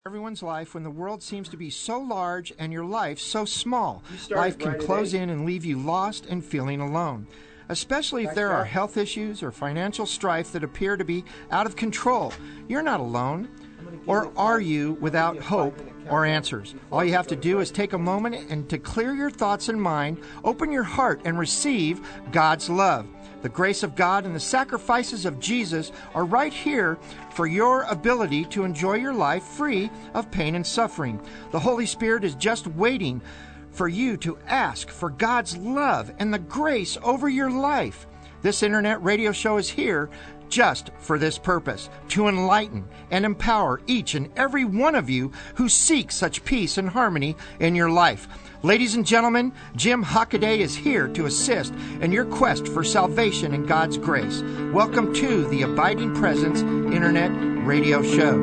Everyone's life when the world seems to be so large and your life so small. Life can close in and leave you lost and feeling alone, especially if there are health issues or financial strife that appear to be out of control. You're not alone. Or are you without hope or answers? All you have to do is take a moment and to clear your thoughts and mind, open your heart and receive God's love. The grace of God and the sacrifices of Jesus are right here for your ability to enjoy your life free of pain and suffering. The Holy Spirit is just waiting for you to ask for God's love and the grace over your life. This internet radio show is here just for this purpose, to enlighten and empower each and every one of you who seek such peace and harmony in your life. Ladies and gentlemen, Jim Hockaday is here to assist in your quest for salvation and God's grace. Welcome to the Abiding Presence Internet Radio Show.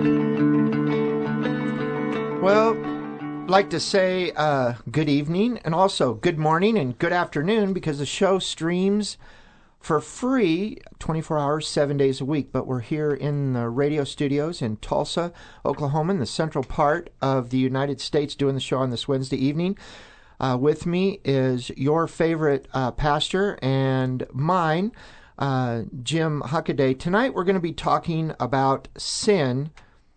Well, I'd like to say good evening and also good morning and good afternoon, because the show streams for free 24 hours, 7 days a week. But we're here in the radio studios in Tulsa, Oklahoma, in the central part of the United States, doing the show on this Wednesday evening. With me is your favorite pastor and mine, Jim Hockaday. Tonight we're going to be talking about sin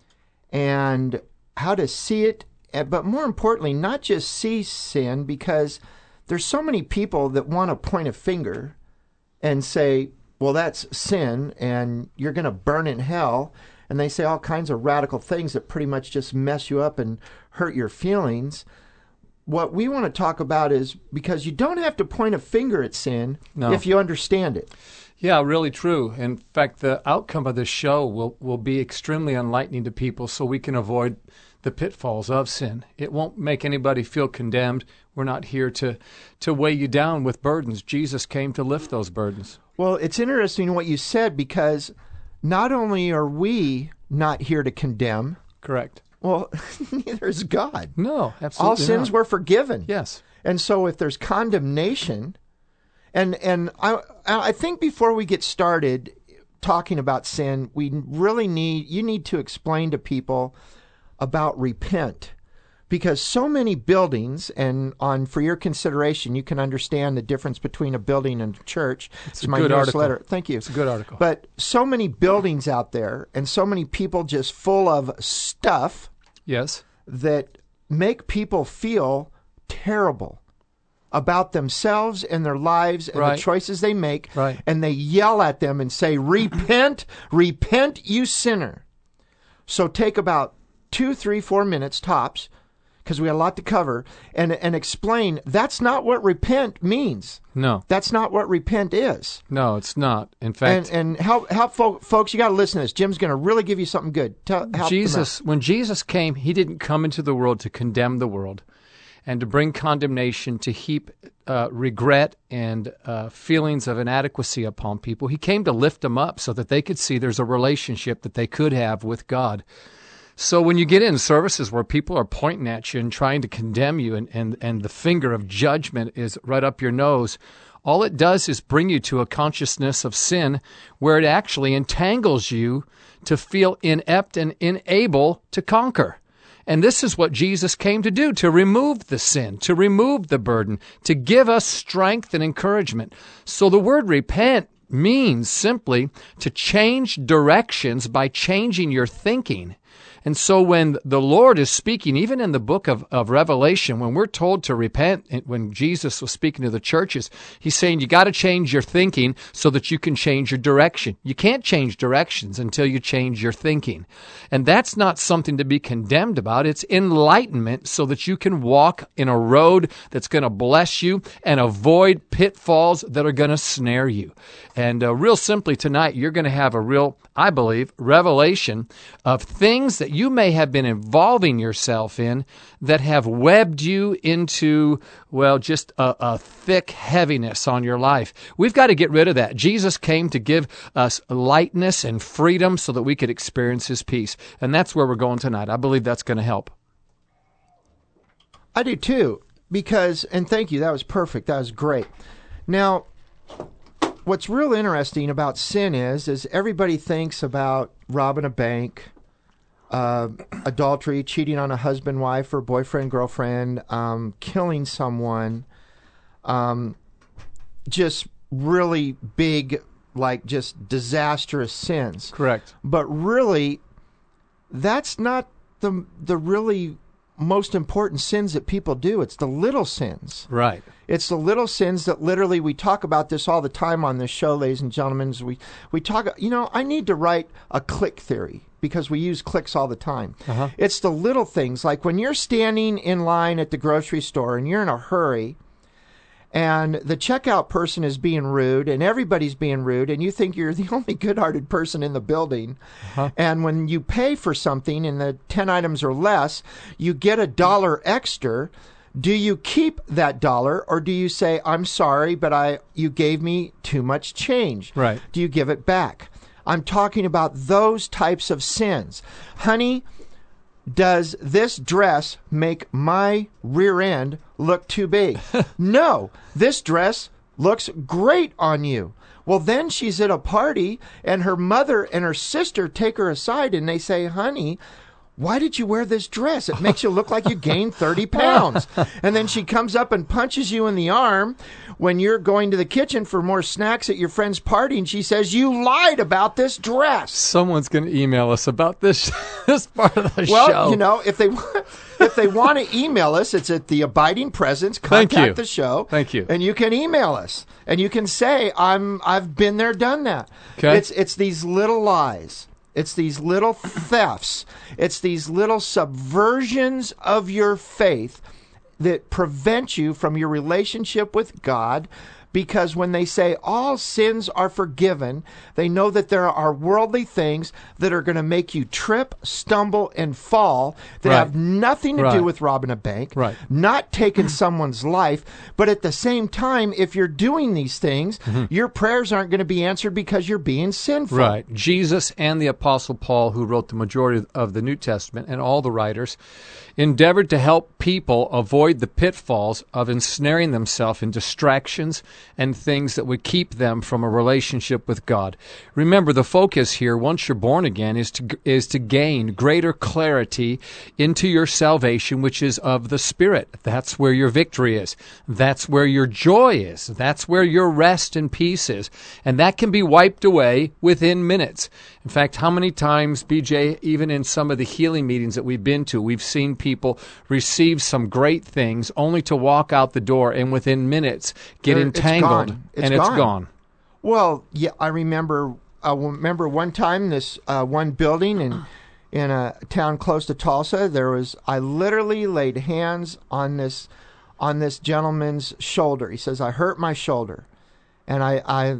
and how to see it, but more importantly, not just see sin, because there's so many people that want to point a finger and say, well, that's sin, and you're going to burn in hell. And they say all kinds of radical things that pretty much just mess you up and hurt your feelings. What we want to talk about is, because you don't have to point a finger at sin if you understand it. Yeah, really true. In fact, the outcome of this show will be extremely enlightening to people, so we can avoid the pitfalls of sin. It won't make anybody feel condemned. We're not here to weigh you down with burdens. Jesus came to lift those burdens. Well, it's interesting what you said, because not only are we not here to condemn. Correct. Well, neither is God. No, absolutely all sins not. were forgiven. Yes. And so if there's condemnation, and I think before we get started talking about sin, you need to explain to people about repent. Because so many buildings, and for your consideration, you can understand the difference between a building and a church. It's my good article. Letter. Thank you. It's a good article. But so many buildings out there, and so many people just full of stuff. Yes. That make people feel terrible about themselves and their lives and the choices they make. Right. And they yell at them and say, repent, repent, you sinner. So take about 2, 3, 4 minutes tops, because we have a lot to cover, and explain that's not what repent means. No. That's not what repent is. No, it's not. In fact... And help folks, you got to listen to this. Jim's going to really give you something good. When Jesus came, he didn't come into the world to condemn the world and to bring condemnation, to heap regret and feelings of inadequacy upon people. He came to lift them up so that they could see there's a relationship that they could have with God. So when you get in services where people are pointing at you and trying to condemn you, and the finger of judgment is right up your nose, all it does is bring you to a consciousness of sin where it actually entangles you to feel inept and unable to conquer. And this is what Jesus came to do, to remove the sin, to remove the burden, to give us strength and encouragement. So the word repent means simply to change directions by changing your thinking. And so when the Lord is speaking, even in the book of Revelation, when we're told to repent, when Jesus was speaking to the churches, he's saying you got to change your thinking so that you can change your direction. You can't change directions until you change your thinking. And that's not something to be condemned about. It's enlightenment so that you can walk in a road that's going to bless you and avoid pitfalls that are going to snare you. And real simply tonight, you're going to have a real, I believe, revelation of things that you may have been involving yourself in that have webbed you into, well, just a thick heaviness on your life. We've got to get rid of that. Jesus came to give us lightness and freedom so that we could experience his peace. And that's where we're going tonight. I believe that's going to help. I do too, because, and thank you, that was perfect. That was great. Now, what's real interesting about sin is everybody thinks about robbing a bank, adultery, cheating on a husband, wife, or boyfriend, girlfriend, killing someone, just really big, like just disastrous sins. Correct. But really, that's not the really most important sins that people do. It's the little sins. Right. It's the little sins that literally, we talk about this all the time on this show, ladies and gentlemen. We talk, I need to write a click theory because we use clicks all the time. Uh-huh. It's the little things, like when you're standing in line at the grocery store and you're in a hurry, and the checkout person is being rude, and everybody's being rude, and you think you're the only good-hearted person in the building. Uh-huh. And when you pay for something and the 10 items or less, you get $1 extra. Do you keep that $1, or do you say, I'm sorry, but you gave me too much change? Right. Do you give it back? I'm talking about those types of sins. Honey, does this dress make my rear end look too big? No, this dress looks great on you. Well, then she's at a party and her mother and her sister take her aside and they say, honey, why did you wear this dress? It makes you look like you gained 30 pounds. And then she comes up and punches you in the arm when you're going to the kitchen for more snacks at your friend's party, and she says, you lied about this dress. Someone's going to email us about this this part of the show. Well, if they want to email us, it's at The Abiding Presence. Contact the show. Thank you. And you can email us. And you can say, I've been there, done that. Okay. It's these little lies. It's these little thefts. It's these little subversions of your faith that prevent you from your relationship with God, because when they say all sins are forgiven, they know that there are worldly things that are going to make you trip, stumble, and fall that have nothing to do with robbing a bank, not taking someone's life. But at the same time, if you're doing these things, your prayers aren't going to be answered because you're being sinful. Right. Jesus and the Apostle Paul, who wrote the majority of the New Testament, and all the writers, endeavored to help people avoid the pitfalls of ensnaring themselves in distractions and things that would keep them from a relationship with God. Remember, the focus here, once you're born again, is to gain greater clarity into your salvation, which is of the Spirit. That's where your victory is. That's where your joy is. That's where your rest and peace is. And that can be wiped away within minutes. In fact, how many times, BJ, even in some of the healing meetings that we've been to, we've seen people receive some great things only to walk out the door and within minutes get entangled it's gone. Well, yeah, I remember one time this one building in a town close to Tulsa, I literally laid hands on this gentleman's shoulder. He says, I hurt my shoulder. And I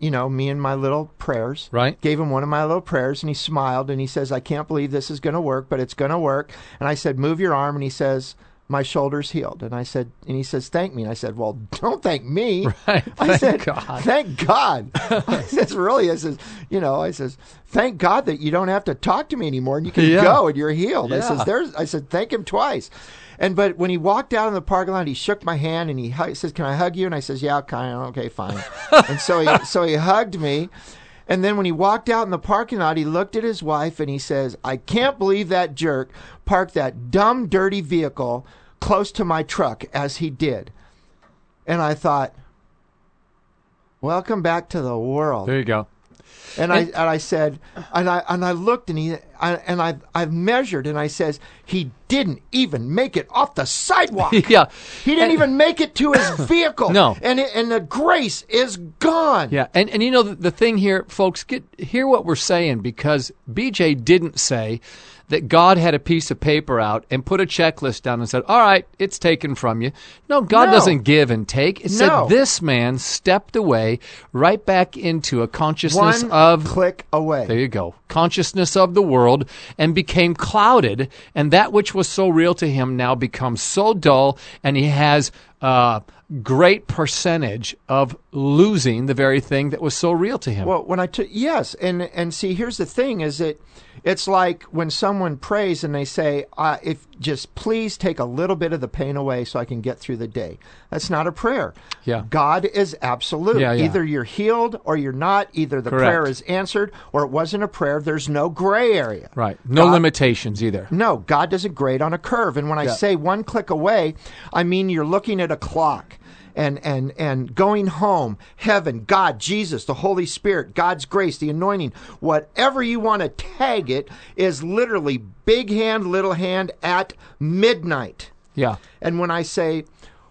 me and my little prayers, gave him one of my little prayers, and he smiled, and he says, I can't believe this is going to work, but it's going to work. And I said, move your arm, and he says, my shoulder's healed. And he says, thank me. And I said, well, don't thank me. Thank God. Thank God. I says, thank God that you don't have to talk to me anymore, and you can go, and you're healed. Yeah. I said, thank him twice. But when he walked out in the parking lot, he shook my hand and he says, can I hug you? And I says, yeah, kind of. Okay, fine. And so he hugged me. And then when he walked out in the parking lot, he looked at his wife and he says, I can't believe that jerk parked that dumb, dirty vehicle close to my truck as he did. And I thought, welcome back to the world. There you go. And I said, and I looked, and I've measured, and I says, he didn't even make it off the sidewalk. Yeah, he didn't even make it to his vehicle. No, and the grace is gone. Yeah, and the thing here, folks, hear what we're saying, because BJ didn't say that God had a piece of paper out and put a checklist down and said, all right, it's taken from you. No, God doesn't give and take. It said this man stepped away right back into a consciousness One click away. There you go. Consciousness of the world, and became clouded, and that which was so real to him now becomes so dull, and he has a great percentage of losing the very thing that was so real to him. Well, when yes, and see, here's the thing, is that It's like when someone prays and they say, if just please take a little bit of the pain away so I can get through the day. That's not a prayer. Yeah. God is absolute. Yeah. Either you're healed or you're not. Either the prayer is answered or it wasn't a prayer. There's no gray area. Right. No limitations either. No, God doesn't grade on a curve. And when I say one click away, I mean you're looking at a clock. And going home, heaven, God, Jesus, the Holy Spirit, God's grace, the anointing, whatever you want to tag it, is literally big hand, little hand at midnight. Yeah. And when I say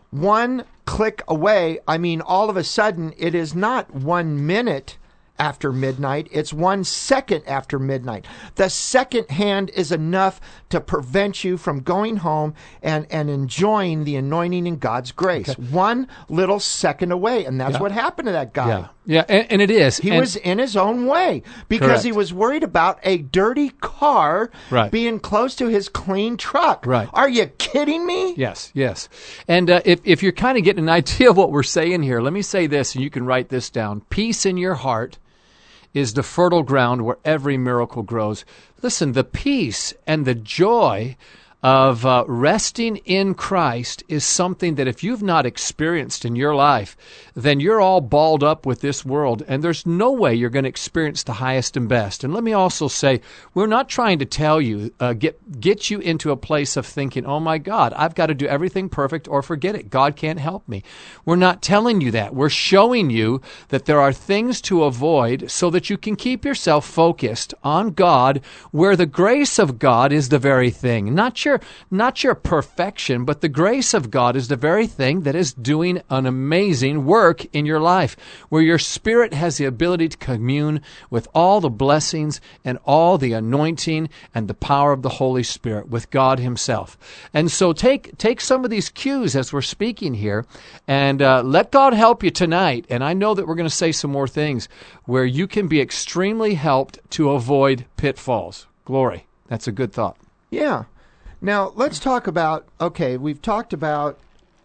one click away, I mean all of a sudden it is not 1 minute after midnight, it's 1 second after midnight. The second hand is enough to prevent you from going home and enjoying the anointing in God's grace. Okay. 1 little second away, and that's what happened to that guy. Yeah, and it is. He was in his own way because he was worried about a dirty car being close to his clean truck. Right. Are you kidding me? Yes. And if you're kind of getting an idea of what we're saying here, let me say this, and you can write this down. Peace in your heart is the fertile ground where every miracle grows. Listen, the peace and the joy of resting in Christ is something that if you've not experienced in your life, then you're all balled up with this world, and there's no way you're going to experience the highest and best. And let me also say, we're not trying to tell you, get you into a place of thinking, oh my God, I've got to do everything perfect or forget it. God can't help me. We're not telling you that. We're showing you that there are things to avoid so that you can keep yourself focused on God, where the grace of God is the very thing. Not your perfection, but the grace of God is the very thing that is doing an amazing work in your life, where your spirit has the ability to commune with all the blessings and all the anointing and the power of the Holy Spirit with God himself. And so take some of these cues as we're speaking here and let God help you tonight. And I know that we're going to say some more things where you can be extremely helped to avoid pitfalls. Glory. That's a good thought. Yeah. Now, let's talk about, we've talked about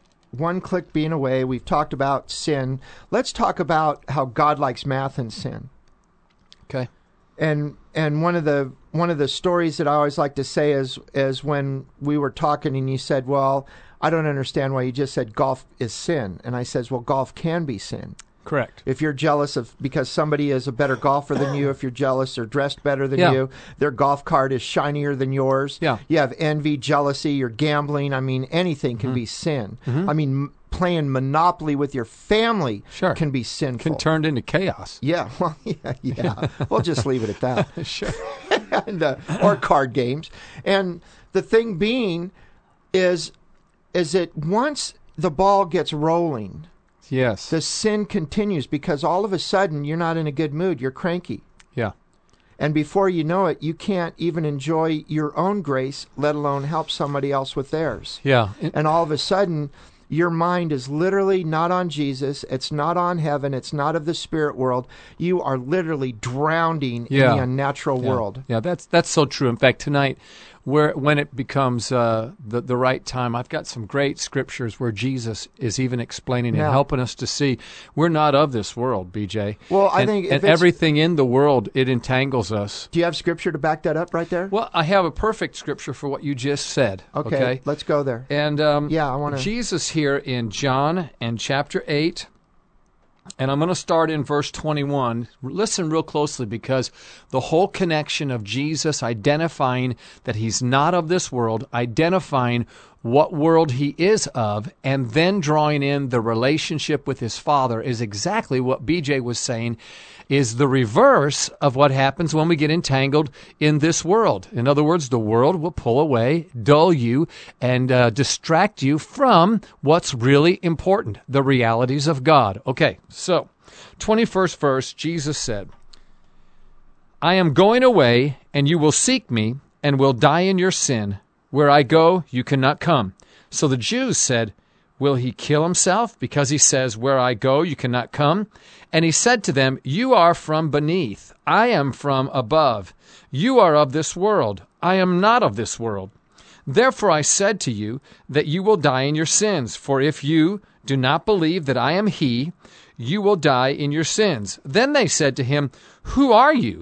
one click being away. We've talked about sin. Let's talk about how God likes math and sin. Okay. And one of the stories that I always like to say is when we were talking and you said, well, I don't understand why you just said golf is sin. And I says, well, golf can be sin. Correct. If you're jealous because somebody is a better golfer than you, if you're jealous they're dressed better than you, their golf cart is shinier than yours, you have envy, jealousy, you're gambling, I mean, anything can be sin. I mean, playing Monopoly with your family can be sinful. Can turn into chaos. Yeah, well, yeah. We'll just leave it at that. Sure. And, or card games. And the thing being is that once the ball gets rolling, yes, the sin continues because all of a sudden you're not in a good mood. You're cranky. Yeah. And before you know it, you can't even enjoy your own grace, let alone help somebody else with theirs. Yeah. And all of a sudden, your mind is literally not on Jesus. It's not on heaven. It's not of the spirit world. You are literally drowning in the unnatural world. Yeah, that's so true. In fact, tonight, when it becomes the right time, I've got some great scriptures where Jesus is even explaining and helping us to see we're not of this world, BJ. Well, I think and everything in the world, it entangles us. Do you have scripture to back that up right there? Well, I have a perfect scripture for what you just said. Okay? Let's go there. And I want to. Jesus here in John and chapter 8. And I'm going to start in verse 21. Listen real closely, because the whole connection of Jesus identifying that he's not of this world, identifying what world he is of, and then drawing in the relationship with his Father is exactly what BJ was saying is the reverse of what happens when we get entangled in this world. In other words, the world will pull away, dull you, and distract you from what's really important, the realities of God. Okay, so 21st verse, Jesus said, I am going away, and you will seek me, and will die in your sin. Where I go, you cannot come. So the Jews said, will he kill himself? Because he says, where I go, you cannot come. And he said to them, you are from beneath. I am from above. You are of this world. I am not of this world. Therefore I said to you that you will die in your sins. For if you do not believe that I am he, you will die in your sins. Then they said to him, who are you?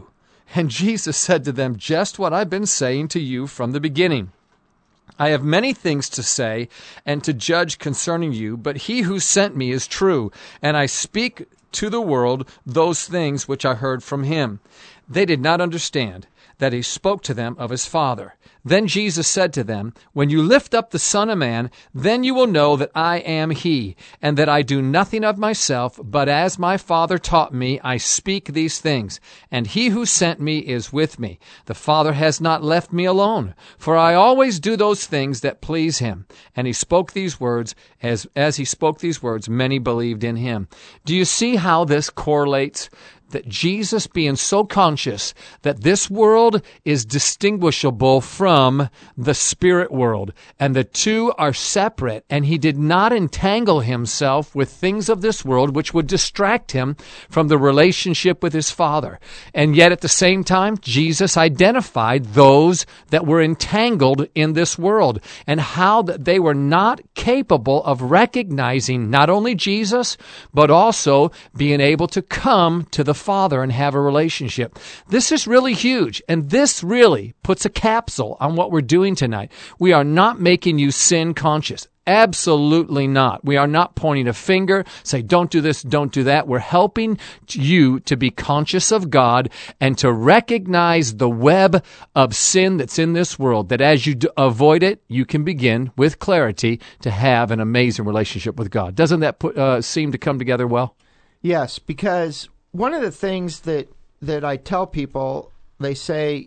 And Jesus said to them, just what I've been saying to you from the beginning. I have many things to say and to judge concerning you, but he who sent me is true, and I speak to the world those things which I heard from him. They did not understand that he spoke to them of his Father. Then Jesus said to them, when you lift up the Son of Man, then you will know that I am he, and that I do nothing of myself, but as my Father taught me, I speak these things. And he who sent me is with me. The Father has not left me alone, for I always do those things that please him. And he spoke these words, as he spoke these words, many believed in him. Do you see how this correlates? That Jesus being so conscious that this world is distinguishable from the spirit world, and the two are separate, and he did not entangle himself with things of this world which would distract him from the relationship with his Father. And yet at the same time, Jesus identified those that were entangled in this world, and how that they were not capable of recognizing not only Jesus, but also being able to come to the Father and have a relationship. This is really huge, and this really puts a capsule on what we're doing tonight. We are not making you sin conscious. Absolutely not. We are not pointing a finger, say, don't do this, don't do that. We're helping you to be conscious of God and to recognize the web of sin that's in this world, that as you avoid it, you can begin with clarity to have an amazing relationship with God. Doesn't that seem to come together well? Yes, because one of the things that I tell people, they say,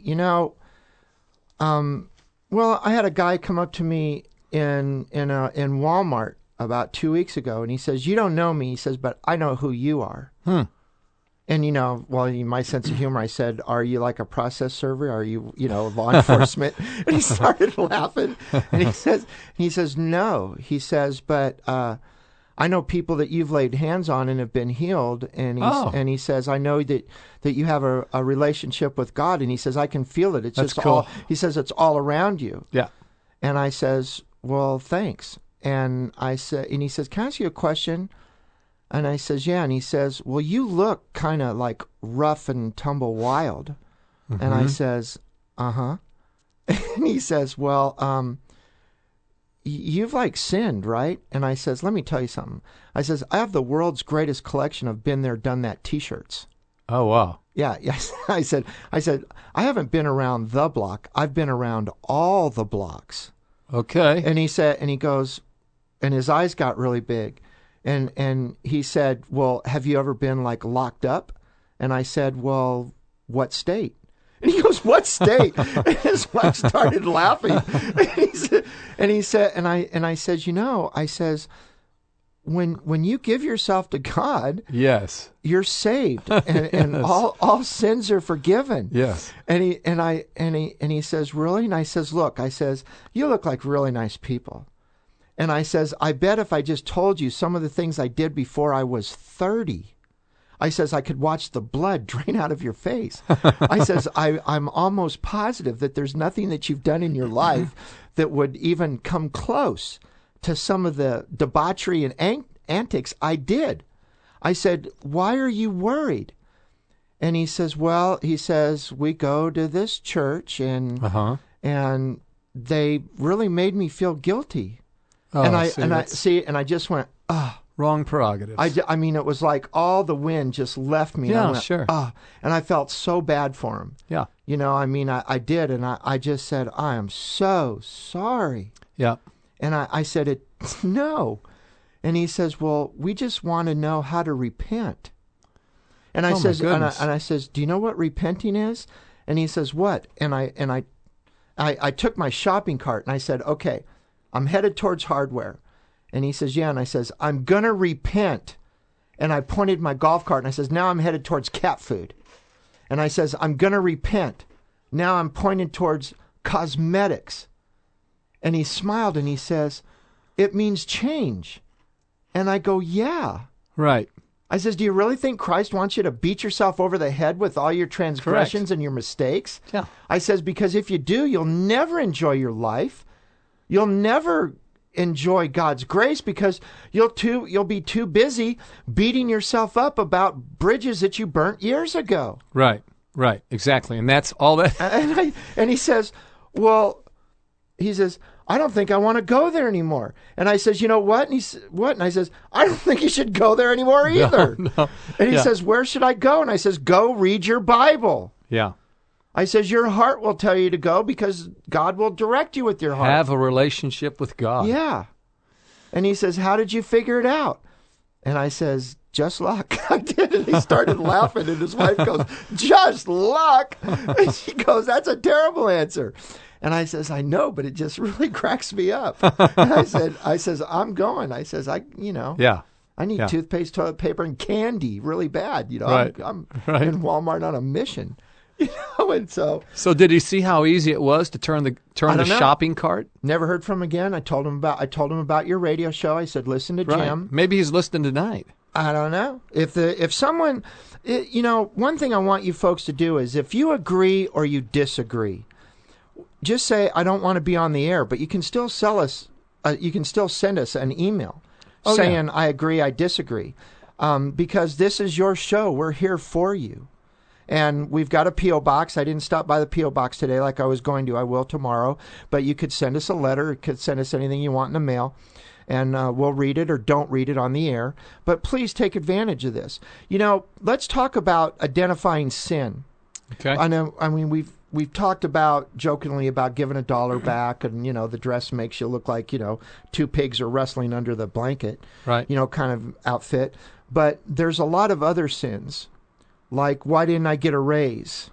well, I had a guy come up to me in Walmart about 2 weeks ago, and he says, you don't know me, he says, but I know who you are. And, well, in my sense of humor, I said, are you like a process server? Are you, law enforcement? And he started laughing. And he says, no. He says, but I know people that you've laid hands on and have been healed. And he says, I know that you have a relationship with God. And he says, I can feel it. It's That's just cool. all, he says, it's all around you. Yeah. And I says, well, thanks. And he says, can I ask you a question? And I says, yeah. And he says, well, you look kind of like rough and tumble wild. Mm-hmm. And I says, uh-huh. And he says, well, you've like sinned, right? And I says, let me tell you something. I says, I have the world's greatest collection of been there, done that t-shirts. Oh, wow. Yeah, yes. I said, I haven't been around the block. I've been around all the blocks. Okay. And he said, and he goes, and his eyes got really big. And he said, well, have you ever been like locked up? And I said, well, what state? And he goes, what state? And his wife started laughing. And he said, and I says, I says, when you give yourself to God, yes, you're saved, and yes. all sins are forgiven. Yes. And he says, really? And I says, look, I says, you look like really nice people. And I says, I bet if I just told you some of the things I did before I was 30, I says, I could watch the blood drain out of your face. I says, I'm almost positive that there's nothing that you've done in your life that would even come close to some of the debauchery and antics I did. I said, why are you worried? And he says, well, we go to this church and they really made me feel guilty. Oh, and I just went, wrong prerogative. I mean, it was like all the wind just left me. Yeah, and I went, sure. And I felt so bad for him. Yeah. I did. And I just said, I am so sorry. Yeah. And I said, no. And he says, well, we just want to know how to repent. And I says, and I says, do you know what repenting is? And he says, what? And I took my shopping cart and I said, okay, I'm headed towards hardware. And he says, yeah. And I says, I'm going to repent. And I pointed my golf cart and I says, now I'm headed towards cat food. And I says, I'm going to repent. Now I'm pointing towards cosmetics. And he smiled and he says, it means change. And I go, yeah. Right. I says, do you really think Christ wants you to beat yourself over the head with all your transgressions and your mistakes? Yeah. I says, because if you do, you'll never enjoy your life. You'll never enjoy God's grace because you'll be too busy beating yourself up about bridges that you burnt years ago. Right. Right, exactly. And that's all that. And he says, well, he says, I don't think I want to go there anymore. And I says, you know what? And he says, what? And I says, I don't think you should go there anymore either. No. And he says, where should I go? And I says, go read your Bible. Yeah. I says, your heart will tell you to go because God will direct you with your heart. Have a relationship with God. Yeah. And he says, how did you figure it out? And I says, just luck. I did. And he started laughing, and his wife goes, just luck? And she goes, that's a terrible answer. And I says, I know, but it just really cracks me up. And I says, I'm going. I says, I need toothpaste, toilet paper, and candy really bad. Right. I'm in Walmart on a mission. And so did he see how easy it was to turn the shopping cart? Never heard from him again. I told him about your radio show. I said, listen to Jim. Maybe he's listening tonight. I don't know. If someone, one thing I want you folks to do is if you agree or you disagree, just say, I don't want to be on the air, but you can still send us an email saying, I agree, I disagree. Because this is your show. We're here for you. And we've got a P.O. box. I didn't stop by the P.O. box today like I was going to. I will tomorrow. But you could send us a letter. You could send us anything you want in the mail. And we'll read it or don't read it on the air. But please take advantage of this. Let's talk about identifying sin. Okay. I mean, we've talked about jokingly about giving $1 back, and the dress makes you look like two pigs are wrestling under the blanket, right? Kind of outfit. But there's a lot of other sins, like why didn't I get a raise?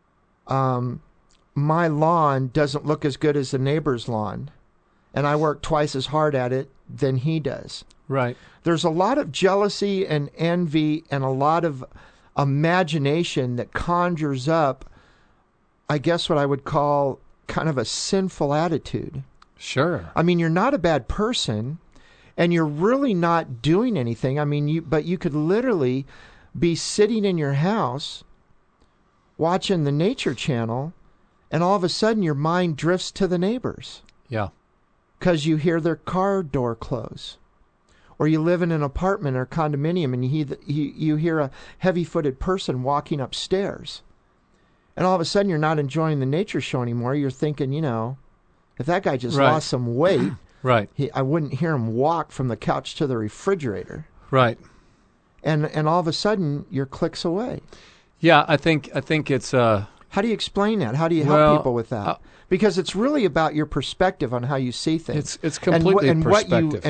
My lawn doesn't look as good as the neighbor's lawn, and I work twice as hard at it than he does. Right. There's a lot of jealousy and envy and a lot of imagination that conjures up, I guess, what I would call kind of a sinful attitude. Sure. I mean, you're not a bad person, and you're really not doing anything. I mean, but you could literally be sitting in your house watching the Nature Channel, and all of a sudden your mind drifts to the neighbors. Yeah. Because you hear their car door close. Or you live in an apartment or condominium and you hear a heavy-footed person walking upstairs. And all of a sudden you're not enjoying the nature show anymore. You're thinking, if that guy just lost some weight, right? I wouldn't hear him walk from the couch to the refrigerator. Right. And all of a sudden you're clicks away. Yeah, I think it's How do you explain that? How do you help people with that? Because it's really about your perspective on how you see things. It's completely perspective.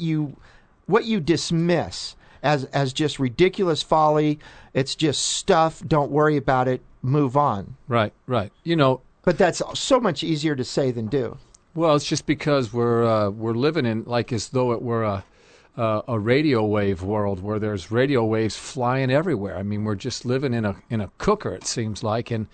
What you dismiss as just ridiculous folly. It's just stuff. Don't worry about it. Move on. Right. But that's so much easier to say than do. Well, it's just because we're living in like as though it were a radio wave world where there's radio waves flying everywhere. I mean, we're just living in a cooker, it seems like, and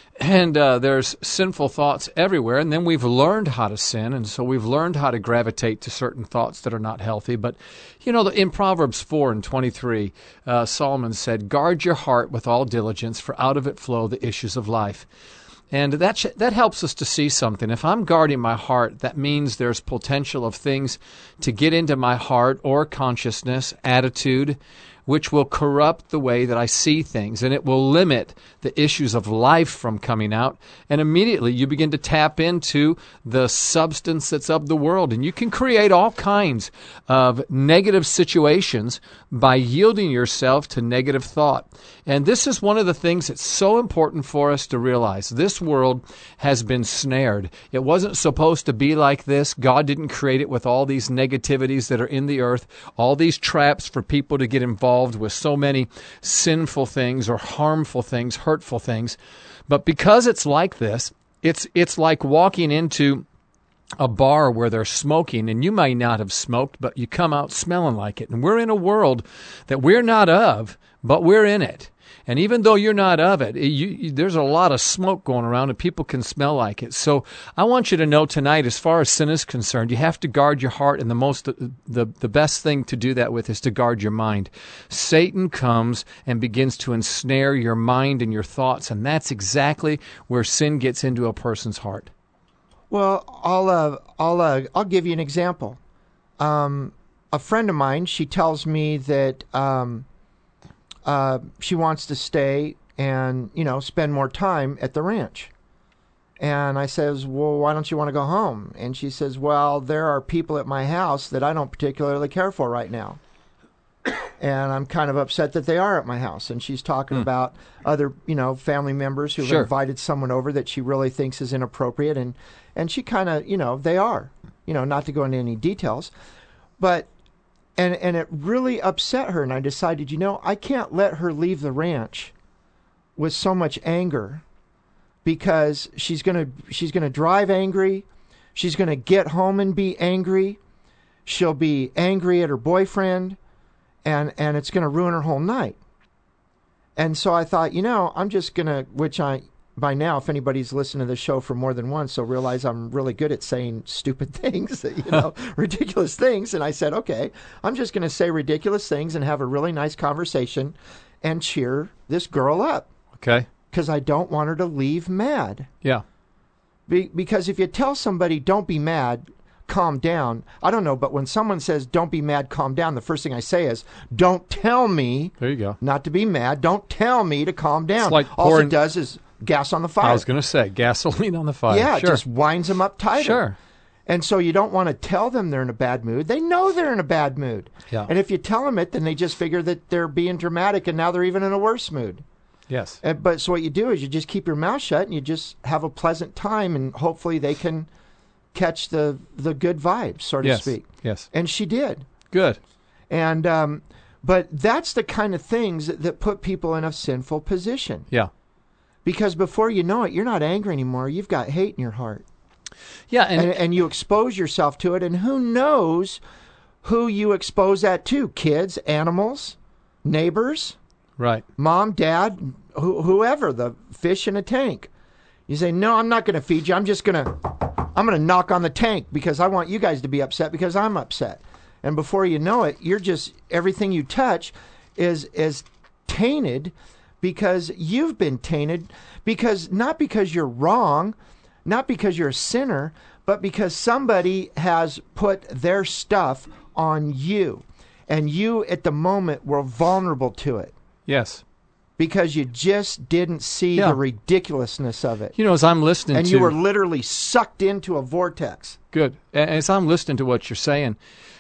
there's sinful thoughts everywhere. And then we've learned how to sin, and so we've learned how to gravitate to certain thoughts that are not healthy. But in Proverbs 4:23, Solomon said, "Guard your heart with all diligence, for out of it flow the issues of life." And that helps us to see something. If I'm guarding my heart, that means there's potential of things to get into my heart or consciousness, attitude, which will corrupt the way that I see things, and it will limit the issues of life from coming out. And immediately you begin to tap into the substance that's of the world. And you can create all kinds of negative situations by yielding yourself to negative thought. And this is one of the things that's so important for us to realize. This world has been snared. It wasn't supposed to be like this. God didn't create it with all these negativities that are in the earth, all these traps for people to get involved with so many sinful things or harmful things, hurtful things. But because it's like this, it's like walking into a bar where they're smoking, and you may not have smoked, but you come out smelling like it. And we're in a world that we're not of, but we're in it. And even though you're not of it, there's a lot of smoke going around and people can smell like it. So I want you to know tonight, as far as sin is concerned, you have to guard your heart, and the best thing to do that with is to guard your mind. Satan comes and begins to ensnare your mind and your thoughts, and that's exactly where sin gets into a person's heart. Well, I'll give you an example. A friend of mine, she tells me that she wants to stay and, spend more time at the ranch. And I says, well, why don't you want to go home? And she says, well, there are people at my house that I don't particularly care for right now. And I'm kind of upset that they are at my house. And she's talking about other, family members who've invited someone over that she really thinks is inappropriate. And she kind of, they are, not to go into any details. But, and it really upset her. And I decided, I can't let her leave the ranch with so much anger, because she's gonna drive angry. She's gonna get home and be angry. She'll be angry at her boyfriend, and it's gonna ruin her whole night. And so I thought, I'm just gonna, by now, if anybody's listened to the show for more than once, they'll realize I'm really good at saying stupid things, ridiculous things. And I said, okay, I'm just gonna say ridiculous things and have a really nice conversation and cheer this girl up. Okay. Because I don't want her to leave mad. Yeah. Because if you tell somebody, don't be mad, calm down. I don't know, but when someone says, don't be mad, calm down, the first thing I say is, don't tell me there you go. Not to be mad. Don't tell me to calm down. It's like all it does is gas on the fire. I was going to say, gasoline on the fire. Yeah, sure. It just winds them up tighter. Sure. And so you don't want to tell them they're in a bad mood. They know they're in a bad mood. Yeah. And if you tell them it, then they just figure that they're being dramatic, and now they're even in a worse mood. Yes. But so what you do is you just keep your mouth shut and you just have a pleasant time, and hopefully they can catch the good vibes, so to speak. Yes. And she did. Good. And but that's the kind of things that put people in a sinful position. Yeah. Because before you know it, you're not angry anymore. You've got hate in your heart. Yeah. And you expose yourself to it. And who knows who you expose that to? Kids, animals, neighbors. Right. Mom, dad, whoever, the fish in a tank. You say, no, I'm not going to feed you. I'm going to knock on the tank because I want you guys to be upset because I'm upset. And before you know it, everything you touch is tainted because you've been tainted, not because you're wrong, not because you're a sinner, but because somebody has put their stuff on you. And you, at the moment, were vulnerable to it. Yes. Because you just didn't see the ridiculousness of it. As I'm listening and you were literally sucked into a vortex. Good. As I'm listening to what you're saying,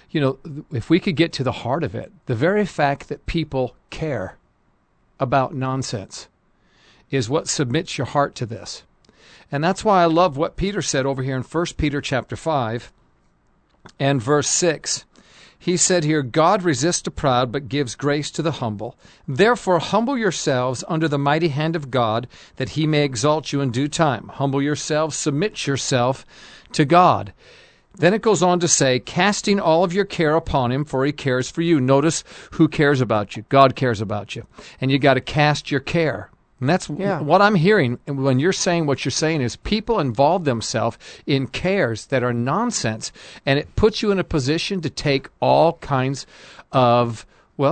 if we could get to the heart of it, the very fact that people care about nonsense is what submits your heart to this. And that's why I love what Peter said over here in 1 Peter chapter 5 and verse 6. He said here, God resists the proud, but gives grace to the humble. Therefore, humble yourselves under the mighty hand of God, that he may exalt you in due time. Humble yourselves, submit yourself to God. Then it goes on to say, casting all of your care upon him, for he cares for you. Notice who cares about you. God cares about you. And you got to cast your care. And that's what I'm hearing when you're saying what you're saying is people involve themselves in cares that are nonsense, and it puts you in a position to take all kinds of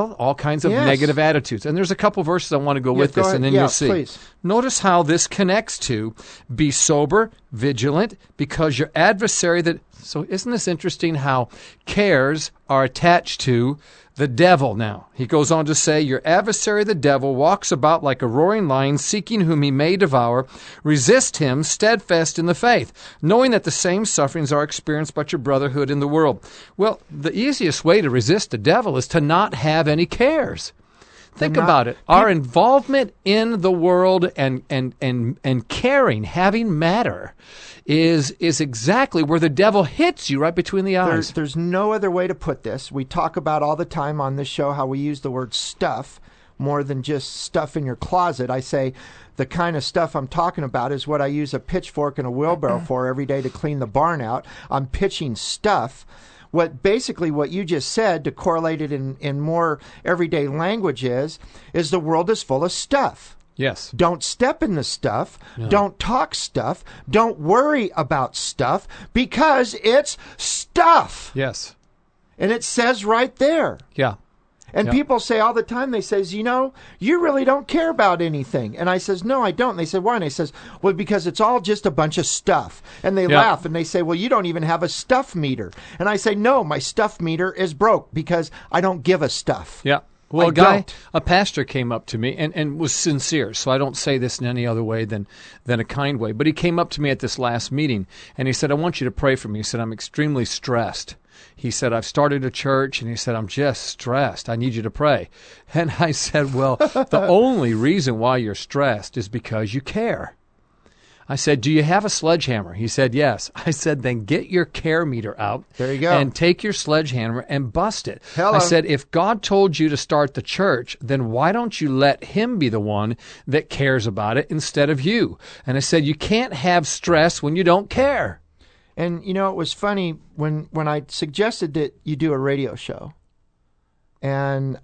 negative attitudes. And there's a couple verses I want to go with this, and then you'll see. Please. Notice how this connects to be sober, vigilant, because your adversary so isn't this interesting how cares are attached to the devil now? He goes on to say, your adversary, the devil, walks about like a roaring lion, seeking whom he may devour. Resist him, steadfast in the faith, knowing that the same sufferings are experienced by your brotherhood in the world. Well, the easiest way to resist the devil is to not have any cares. Think about it. Our involvement in the world and caring, having matter, is exactly where the devil hits you right between the eyes. There's no other way to put this. We talk about all the time on this show how we use the word stuff more than just stuff in your closet. I say the kind of stuff I'm talking about is what I use a pitchfork and a wheelbarrow for every day to clean the barn out. I'm pitching stuff. What you just said, to correlate it in more everyday language, is the world is full of stuff. Yes. Don't step in the stuff. No. Don't talk stuff. Don't worry about stuff because it's stuff. Yes. And it says right there. Yeah. And people say all the time, they says, you really don't care about anything. And I says, no, I don't. And they say, why? And I says, well, because it's all just a bunch of stuff. And they laugh and they say, well, you don't even have a stuff meter. And I say, no, my stuff meter is broke because I don't give a stuff. Yeah. Well, a pastor came up to me and was sincere, so I don't say this in any other way than a kind way. But he came up to me at this last meeting, and he said, I want you to pray for me. He said, I'm extremely stressed. He said, I've started a church, and he said, I'm just stressed. I need you to pray. And I said, well, the only reason why you're stressed is because you care. I said, do you have a sledgehammer? He said, yes. I said, then get your care meter out. There you go. And take your sledgehammer and bust it. Hello. I said, if God told you to start the church, then why don't you let him be the one that cares about it instead of you? And I said, you can't have stress when you don't care. And, you know, it was funny when I suggested that you do a radio show. And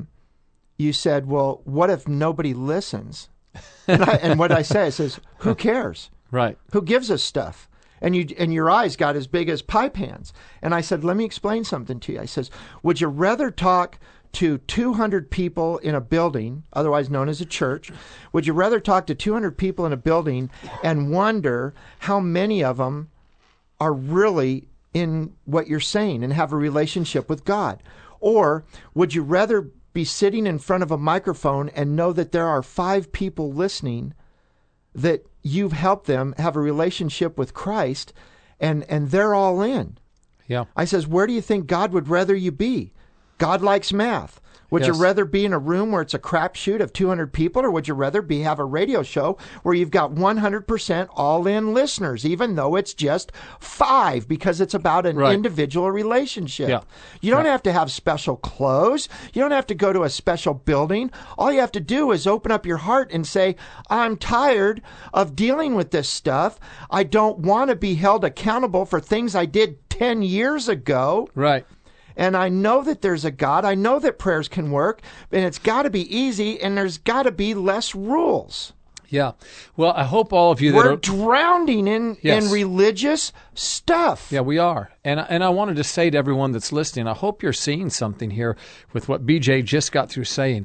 you said, well, what if nobody listens? And what I say, I says, who cares? Right. Who gives us stuff? And your eyes got as big as pie pans. And I said, let me explain something to you. I says, would you rather talk to 200 people in a building, otherwise known as a church? Would you rather talk to 200 people in a building and wonder how many of them are really in what you're saying and have a relationship with God? Or would you rather be sitting in front of a microphone and know that there are 5 people listening, that you've helped them have a relationship with Christ, and they're all in? Yeah. I says, where do you think God would rather you be? God likes math. Would Yes. you rather be in a room where it's a crapshoot of 200 people, or would you rather have a radio show where you've got 100% all-in listeners, even though it's just 5, because it's about an Right. individual relationship? Yeah. You don't Yeah. have to have special clothes. You don't have to go to a special building. All you have to do is open up your heart and say, I'm tired of dealing with this stuff. I don't want to be held accountable for things I did 10 years ago. Right. And I know that there's a God. I know that prayers can work, and it's got to be easy, and there's got to be less rules. Yeah. Well, I hope all of you that We're are drowning in religious stuff. Yeah, we are. And I wanted to say to everyone that's listening, I hope you're seeing something here with what BJ just got through saying.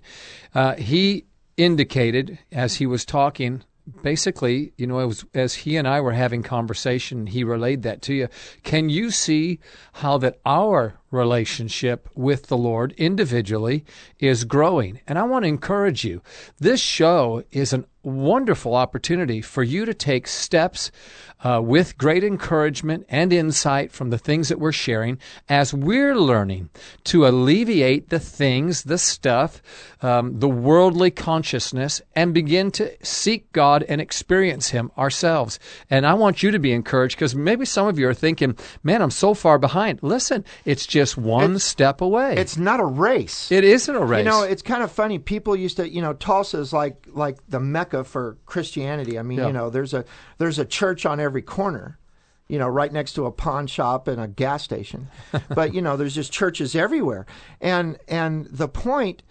He indicated as he was talking, basically, you know, it was, as he and I were having conversation, he relayed that to you. Can you see how that our relationship with the Lord individually is growing? And I want to encourage you. This show is a wonderful opportunity for you to take steps with great encouragement and insight from the things that we're sharing as we're learning to alleviate the things, the stuff, the worldly consciousness, and begin to seek God and experience Him ourselves. And I want you to be encouraged, because maybe some of you are thinking, man, I'm so far behind. Listen, it's just one step away. It's not a race. It isn't a race. You know, it's kind of funny. People used to, you know, Tulsa's like the Mecca for Christianity. I mean, you know, there's a church on every corner, you know, right next to a pawn shop and a gas station. But, you know, there's just churches everywhere. And the point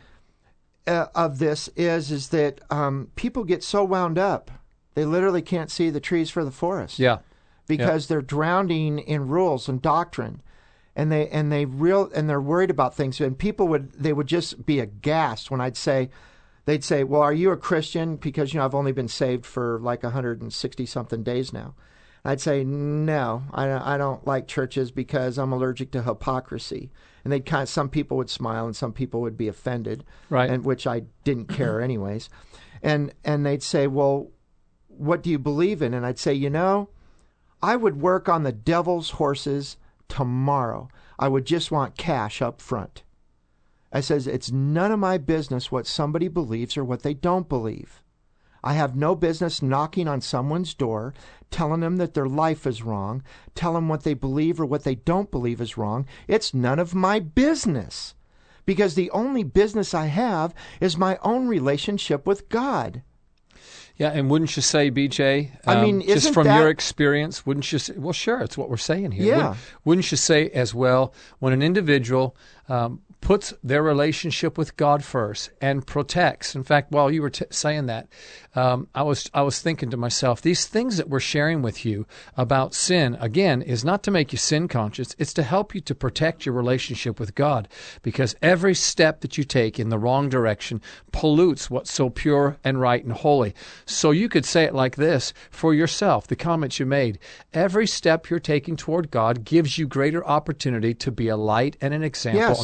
of this is that people get so wound up, they literally can't see the trees for the forest. Yeah. Because they're drowning in rules and doctrine. And they're worried about things, and people would just be aghast when they'd say, well, are you a Christian? Because, you know, I've only been saved for like 160 something days now. I'd say, no, I don't like churches because I'm allergic to hypocrisy. And some people would smile and some people would be offended, right? And which I didn't care anyways. And they'd say, well, what do you believe in? And I'd say, you know, I would work on the devil's horses tomorrow. I would just want cash up front. I says, it's none of my business what somebody believes or what they don't believe. I have no business knocking on someone's door, telling them that their life is wrong, telling them what they believe or what they don't believe is wrong. It's none of my business, because the only business I have is my own relationship with God. Yeah, and wouldn't you say, BJ, I mean, just from your experience, wouldn't you say, well, sure, it's what we're saying here. Yeah. Wouldn't you say as well, when an individual puts their relationship with God first and protects. In fact, while you were saying that, I was thinking to myself, these things that we're sharing with you about sin, again, is not to make you sin conscious. It's to help you to protect your relationship with God, because every step that you take in the wrong direction pollutes what's so pure and right and holy. So you could say it like this for yourself, the comments you made. Every step you're taking toward God gives you greater opportunity to be a light and an example. Yes. And that's why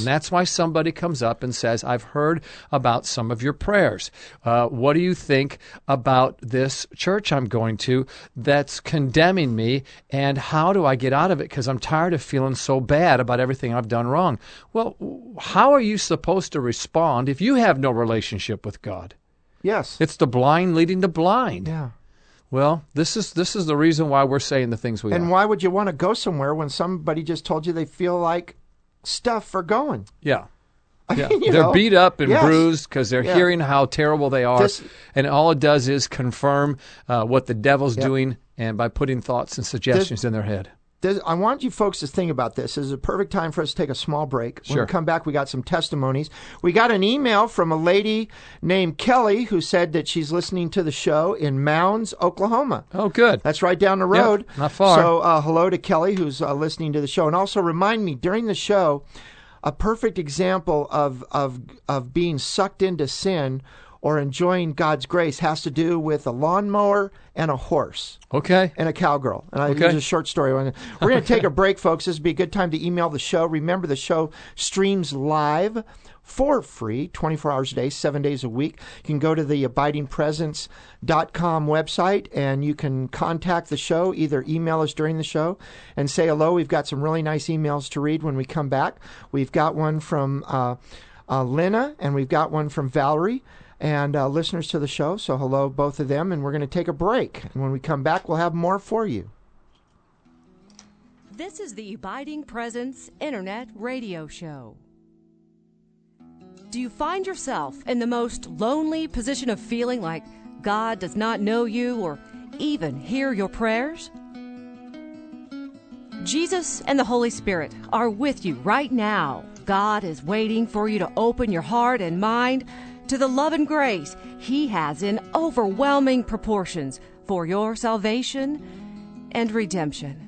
somebody comes up and says, I've heard about some of your prayers. What do you think about this church I'm going to that's condemning me, and how do I get out of it? Because I'm tired of feeling so bad about everything I've done wrong. Well, how are you supposed to respond if you have no relationship with God? Yes. It's the blind leading the blind. Yeah. Well, this is the reason why we're saying the things we are. And why would you want to go somewhere when somebody just told you they feel like stuff for going? Yeah. Yeah. You They're know? beat up and Yes. bruised because they're hearing how terrible they are. And all it does is confirm what the devil's doing, and by putting thoughts and suggestions in their head. I want you folks to think about this. This is a perfect time for us to take a small break. When Sure. we come back, we got some testimonies. We got an email from a lady named Kelly who said that she's listening to the show in Mounds, Oklahoma. Oh, good. That's right down the road. Yep, not far. So hello to Kelly who's listening to the show. And also remind me, during the show, a perfect example of being sucked into sin or enjoying God's grace has to do with a lawnmower and a horse. Okay. And a cowgirl. And It's a short story. We're going to take a break, folks. This would be a good time to email the show. Remember, the show streams live for free, 24 hours a day, 7 days a week. You can go to the abidingpresence.com website, and you can contact the show, either email us during the show and say hello. We've got some really nice emails to read when we come back. We've got one from Lena, and we've got one from Valerie, and listeners to the show. So hello, both of them. And we're going to take a break. And when we come back, we'll have more for you. This is the Abiding Presence Internet Radio Show. Do you find yourself in the most lonely position of feeling like God does not know you or even hear your prayers? Jesus and the Holy Spirit are with you right now. God is waiting for you to open your heart and mind to the love and grace He has in overwhelming proportions for your salvation and redemption.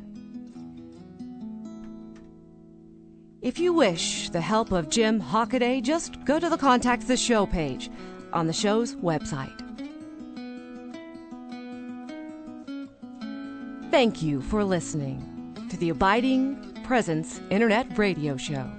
If you wish the help of Jim Hockaday, just go to the Contact the Show page on the show's website. Thank you for listening to the Abiding Presence Internet Radio Show.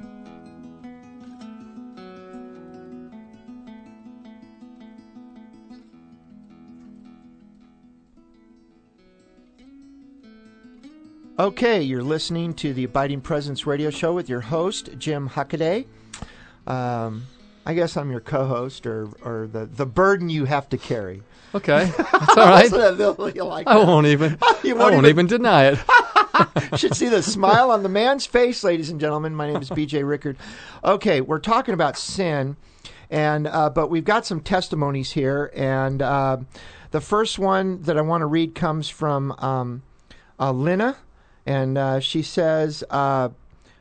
Okay, you're listening to the Abiding Presence Radio Show with your host, Jim Hockaday. I guess I'm your co-host, or the burden you have to carry. Okay, that's all right. I won't even deny it. You should see the smile on the man's face, ladies and gentlemen. My name is B.J. Rickard. Okay, we're talking about sin, and but we've got some testimonies here, and the first one that I want to read comes from Lena. And she says, hold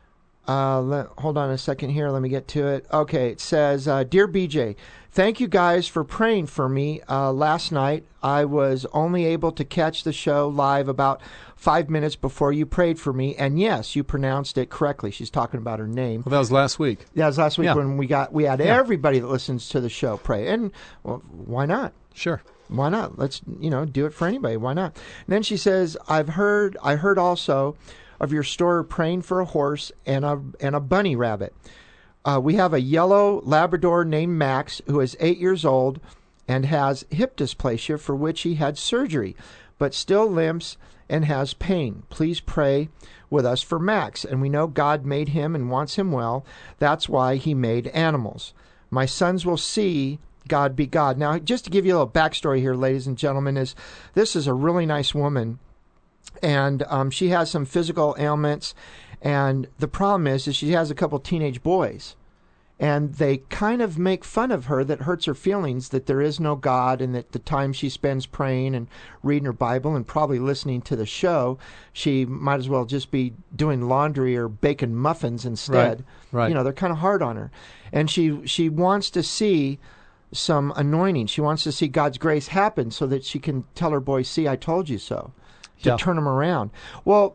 on a second here. Let me get to it. Okay, it says, Dear BJ, thank you guys for praying for me last night. I was only able to catch the show live about 5 minutes before you prayed for me. And yes, you pronounced it correctly. She's talking about her name. Well, that was last week. Yeah, it was last week when we had everybody that listens to the show pray. And, well, why not? Sure. Why not? Let's, do it for anybody. Why not? And then she says, I heard also of your store praying for a horse and a bunny rabbit. We have a yellow Labrador named Max who is 8 years old and has hip dysplasia for which he had surgery, but still limps and has pain. Please pray with us for Max. And we know God made him and wants him well. That's why He made animals. My sons will see God be God. Now, just to give you a little backstory here, ladies and gentlemen, this is a really nice woman, and she has some physical ailments, and the problem is she has a couple teenage boys, and they kind of make fun of her that hurts her feelings that there is no God, and that the time she spends praying and reading her Bible and probably listening to the show, she might as well just be doing laundry or baking muffins instead. Right. They're kind of hard on her, and she wants to see some anointing. She wants to see God's grace happen so that she can tell her boys, see, I told you so, to turn them around. Well,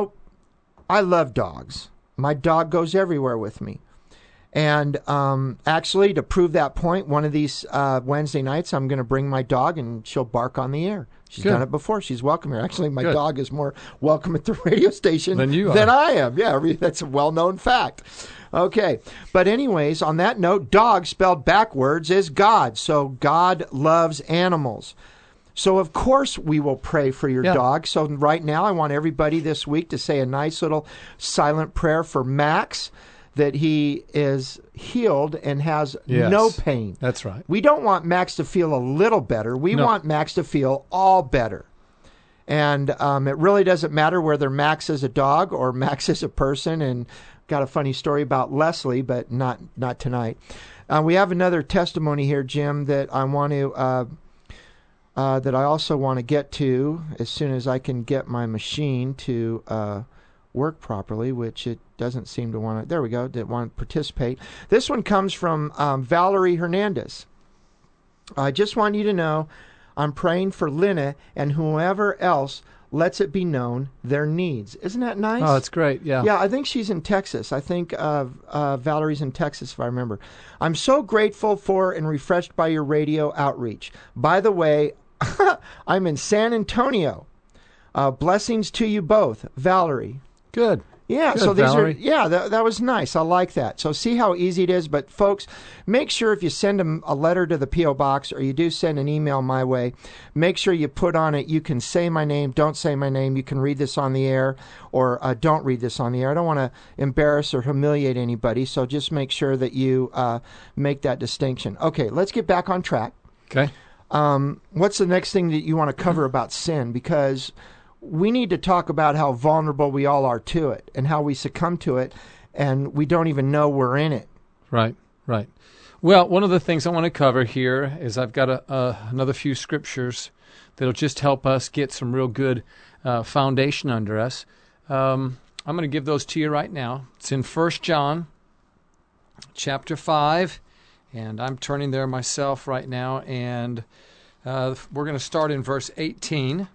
I love dogs. My dog goes everywhere with me. And actually, to prove that point, one of these Wednesday nights, I'm going to bring my dog, and she'll bark on the air. She's done it before. She's welcome here. Actually, my dog is more welcome at the radio station than you are. Than I am. Yeah, that's a well-known fact. Okay. But anyways, on that note, dog spelled backwards is God. So God loves animals. So, of course, we will pray for your dog. So right now, I want everybody this week to say a nice little silent prayer for Max, that he is healed and has no pain. That's right. We don't want Max to feel a little better. We want Max to feel all better. And it really doesn't matter whether Max is a dog or Max is a person. And got a funny story about Leslie, but not tonight. We have another testimony here, Jim, that I want to... that I also want to get to as soon as I can get my machine to work properly, which it doesn't seem to want to. There we go. Didn't want to participate. This one comes from Valerie Hernandez. I just want you to know I'm praying for Lynna and whoever else lets it be known their needs. Isn't that nice? Oh, that's great. Yeah. Yeah, I think she's in Texas. I think Valerie's in Texas, if I remember. I'm so grateful for and refreshed by your radio outreach. By the way, I'm in San Antonio. Blessings to you both, Valerie. Good. Yeah, Good, so these Valerie. are, that was nice. I like that. So see how easy it is. But folks, make sure if you send them a letter to the P.O. Box or you do send an email my way, make sure you put on it, you can say my name, don't say my name. You can read this on the air or don't read this on the air. I don't want to embarrass or humiliate anybody, so just make sure that you make that distinction. Okay, let's get back on track. Okay. What's the next thing that you want to cover about sin? Because we need to talk about how vulnerable we all are to it and how we succumb to it, and we don't even know we're in it. Right. Well, one of the things I want to cover here is I've got another few scriptures that'll just help us get some real good foundation under us. I'm going to give those to you right now. It's in 1 John chapter 5, and I'm turning there myself right now, and we're going to start in verse 18.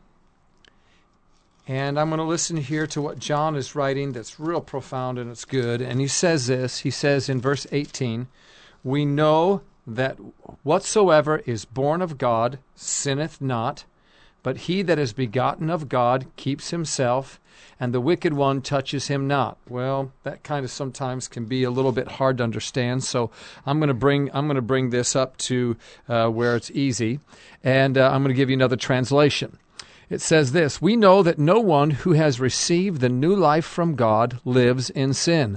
And I'm going to listen here to what John is writing that's real profound and it's good. And he says this, he says in verse 18, we know that whatsoever is born of God sinneth not, but he that is begotten of God keeps himself, and the wicked one touches him not. Well, that kind of sometimes can be a little bit hard to understand, so I'm going to bring this up to where it's easy, and I'm going to give you another translation. It says this, we know that no one who has received the new life from God lives in sin.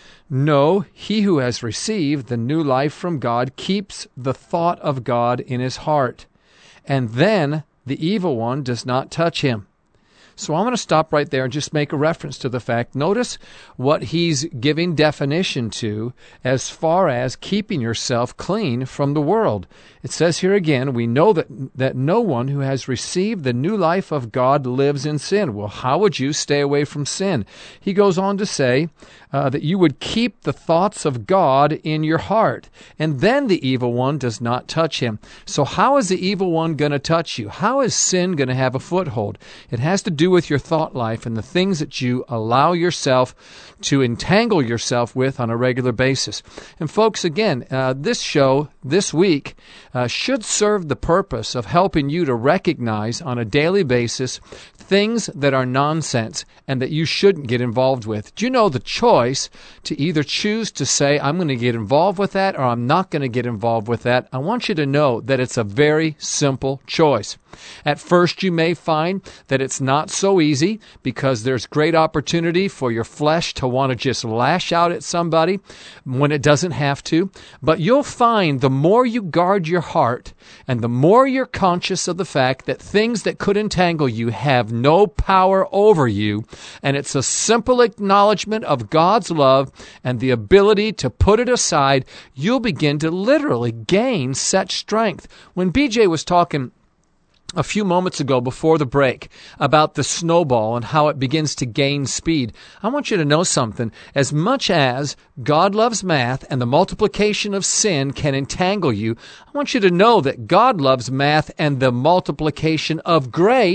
No, he who has received the new life from God keeps the thought of God in his heart, and then the evil one does not touch him. So I'm going to stop right there and just make a reference to the fact. Notice what he's giving definition to as far as keeping yourself clean from the world. It says here again, we know that no one who has received the new life of God lives in sin. Well, how would you stay away from sin? He goes on to say that you would keep the thoughts of God in your heart, and then the evil one does not touch him. So how is the evil one going to touch you? How is sin going to have a foothold? It has to do with your thought life and the things that you allow yourself to entangle yourself with on a regular basis. And folks, again, this show this week should serve the purpose of helping you to recognize on a daily basis things that are nonsense and that you shouldn't get involved with. Do you know the choice to either choose to say, I'm going to get involved with that or I'm not going to get involved with that? I want you to know that it's a very simple choice. At first, you may find that it's not so easy because there's great opportunity for your flesh to want to just lash out at somebody when it doesn't have to. But you'll find the more you guard your heart and the more you're conscious of the fact that things that could entangle you have no power over you, and it's a simple acknowledgement of God's love and the ability to put it aside, you'll begin to literally gain such strength. When BJ was talking a few moments ago before the break about the snowball and how it begins to gain speed, I want you to know something. As much as God loves math and the multiplication of sin can entangle you, I want you to know that God loves math and the multiplication of grace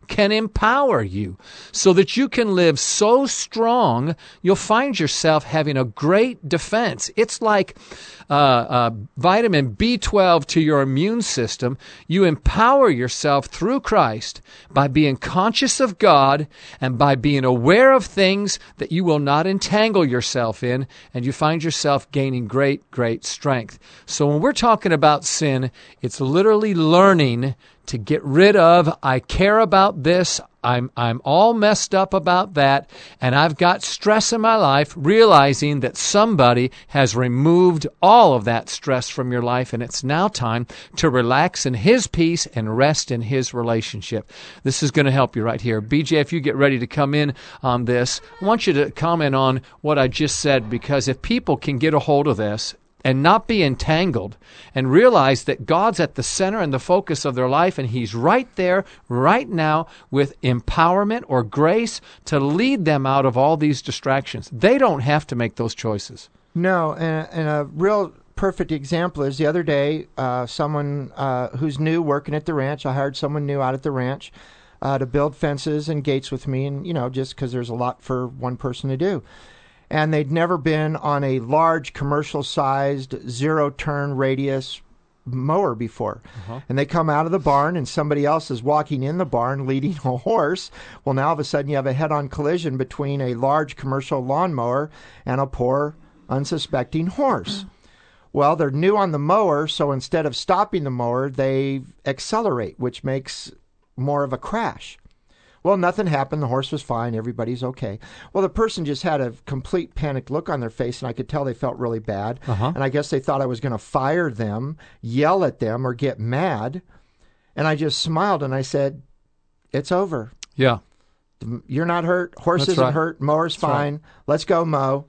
can empower you so that you can live so strong, you'll find yourself having a great defense. It's like vitamin B12 to your immune system. You empower yourself through Christ by being conscious of God and by being aware of things that you will not entangle yourself in, and you find yourself gaining great, great strength. So when we're talking about sin, it's literally learning to get rid of, I care about this, I'm all messed up about that, and I've got stress in my life, realizing that somebody has removed all of that stress from your life, and it's now time to relax in His peace and rest in His relationship. This is going to help you right here. BJ, if you get ready to come in on this, I want you to comment on what I just said, because if people can get a hold of this and not be entangled and realize that God's at the center and the focus of their life, and He's right there, right now, with empowerment or grace to lead them out of all these distractions. They don't have to make those choices. No, and a real perfect example is the other day, someone who's new working at the ranch, I hired someone new out at the ranch to build fences and gates with me, and, just because there's a lot for one person to do. And they'd never been on a large commercial-sized, zero-turn radius mower before. And they come out of the barn, and somebody else is walking in the barn leading a horse. Well, now all of a sudden you have a head-on collision between a large commercial lawnmower and a poor, unsuspecting horse. Well, they're new on the mower, so instead of stopping the mower, they accelerate, which makes more of a crash. Well, nothing happened. The horse was fine. Everybody's okay. Well, the person just had a complete panicked look on their face, and I could tell they felt really bad. And I guess they thought I was going to fire them, yell at them, or get mad. And I just smiled, and I said, it's over. Yeah. You're not hurt. Horse That's isn't right. hurt. Mower's That's fine. right. Let's go mow.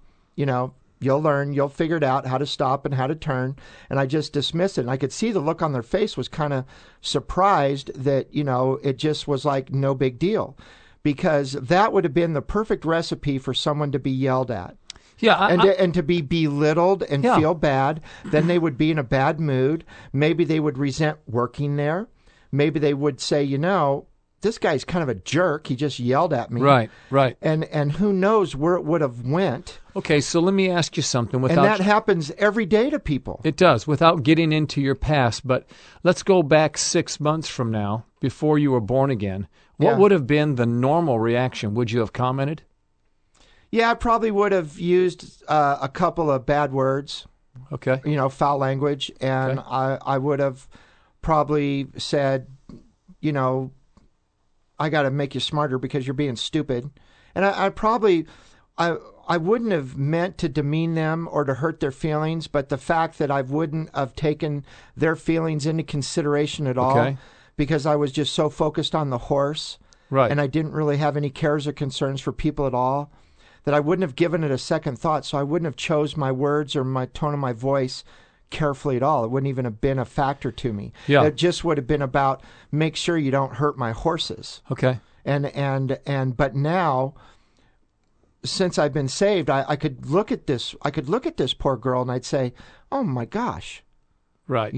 You'll learn. You'll figure it out, how to stop and how to turn. And I just dismissed it. And I could see the look on their face was kind of surprised that, it just was like no big deal. Because that would have been the perfect recipe for someone to be yelled at. Yeah, And to be belittled and feel bad. Then they would be in a bad mood. Maybe they would resent working there. Maybe they would say, this guy's kind of a jerk. He just yelled at me. Right. And who knows where it would have went. Okay, so let me ask you something. And that happens every day to people. It does, without getting into your past. But let's go back 6 months from now, before you were born again. What would have been the normal reaction? Would you have commented? Yeah, I probably would have used a couple of bad words. Okay. Foul language. And Okay. I would have probably said, I got to make you smarter because you're being stupid. And I wouldn't have meant to demean them or to hurt their feelings, but the fact that I wouldn't have taken their feelings into consideration at all because I was just so focused on the horse. Right. And I didn't really have any cares or concerns for people at all, that I wouldn't have given it a second thought. So I wouldn't have chose my words or my tone of my voice carefully at all. It wouldn't even have been a factor to me. Yeah. It just would have been about make sure you don't hurt my horses. Okay. But now, since I've been saved, I could look at this. I could look at this poor girl and I'd say, "Oh my gosh, right?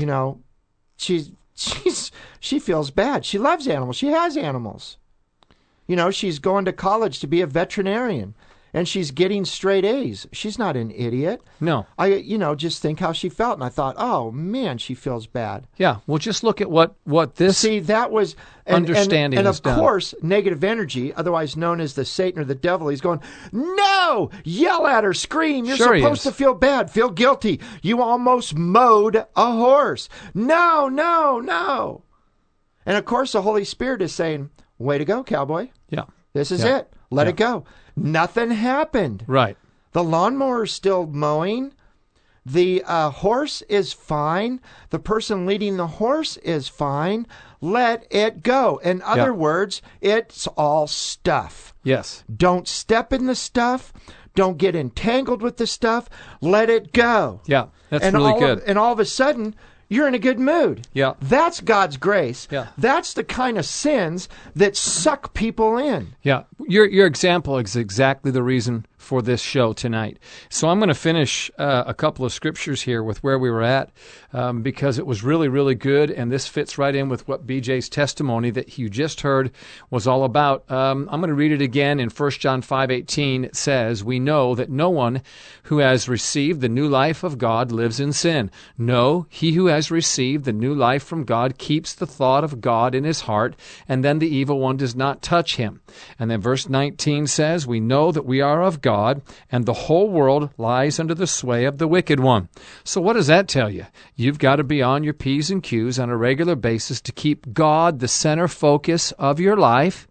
She feels bad. She loves animals. She has animals. She's going to college to be a veterinarian, and she's getting straight A's. She's not an idiot. No. I just think how she felt, and I thought, oh man, she feels bad. Yeah. Well, just look at what this. See, that was understanding and is of done. course, negative energy, otherwise known as the Satan or the devil, he's going, no, yell at her, scream. You're Sure supposed to feel bad, feel guilty. You almost mowed a horse. No, no, no. And of course, the Holy Spirit is saying, way to go, cowboy. Yeah. This is it. Let it go. Nothing happened. Right. The lawnmower's still mowing. The horse is fine. The person leading the horse is fine. Let it go. In other words, it's all stuff. Yes. Don't step in the stuff. Don't get entangled with the stuff. Let it go. Yeah, that's really good. And all of a sudden, you're in a good mood. Yeah. That's God's grace. Yeah. That's the kind of sins that suck people in. Yeah. Your example is exactly the reason for this show tonight. So I'm going to finish a couple of scriptures here with where we were at because it was really, really good, and this fits right in with what BJ's testimony that you just heard was all about. I'm going to read it again in 1 John 5:18. It says, "We know that no one who has received the new life of God lives in sin. No, he who has received the new life from God keeps the thought of God in his heart, and then the evil one does not touch him." And then verse 19 says, "We know that we are of God, and the whole world lies under the sway of the wicked one." So what does that tell you? You've got to be on your P's and Q's on a regular basis to keep God the center focus of your life,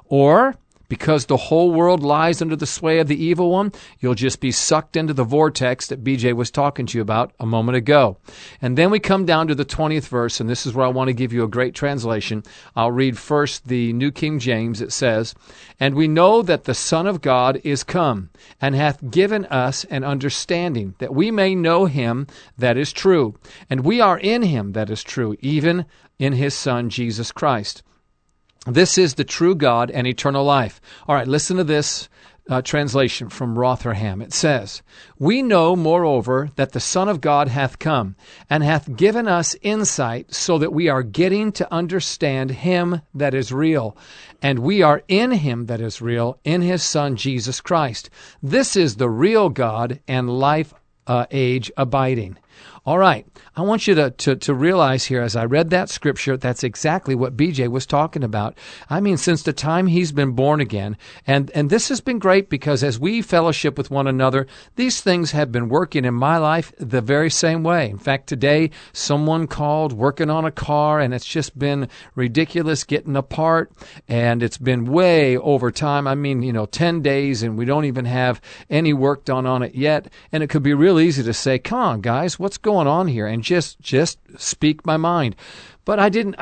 or because the whole world lies under the sway of the evil one, you'll just be sucked into the vortex that BJ was talking to you about a moment ago. And then we come down to the 20th verse, and this is where I want to give you a great translation. I'll read first the New King James. It says, "And we know that the Son of God is come, and hath given us an understanding, that we may know him that is true. And we are in him that is true, even in his Son, Jesus Christ. This is the true God and eternal life." All right, listen to this translation from Rotherham. It says, "We know, moreover, that the Son of God hath come, and hath given us insight, so that we are getting to understand him that is real. And we are in him that is real, in his Son, Jesus Christ. This is the real God and life age abiding." All right, I want you to realize here, as I read that scripture, that's exactly what BJ was talking about. I mean, since the time he's been born again, and this has been great because as we fellowship with one another, these things have been working in my life the very same way. In fact, today, someone called working on a car, and it's just been ridiculous getting apart, and it's been way over time. I mean, 10 days, and we don't even have any work done on it yet, and it could be real easy to say, "Come on, guys, what's going on here?" and just speak my mind. But I didn't.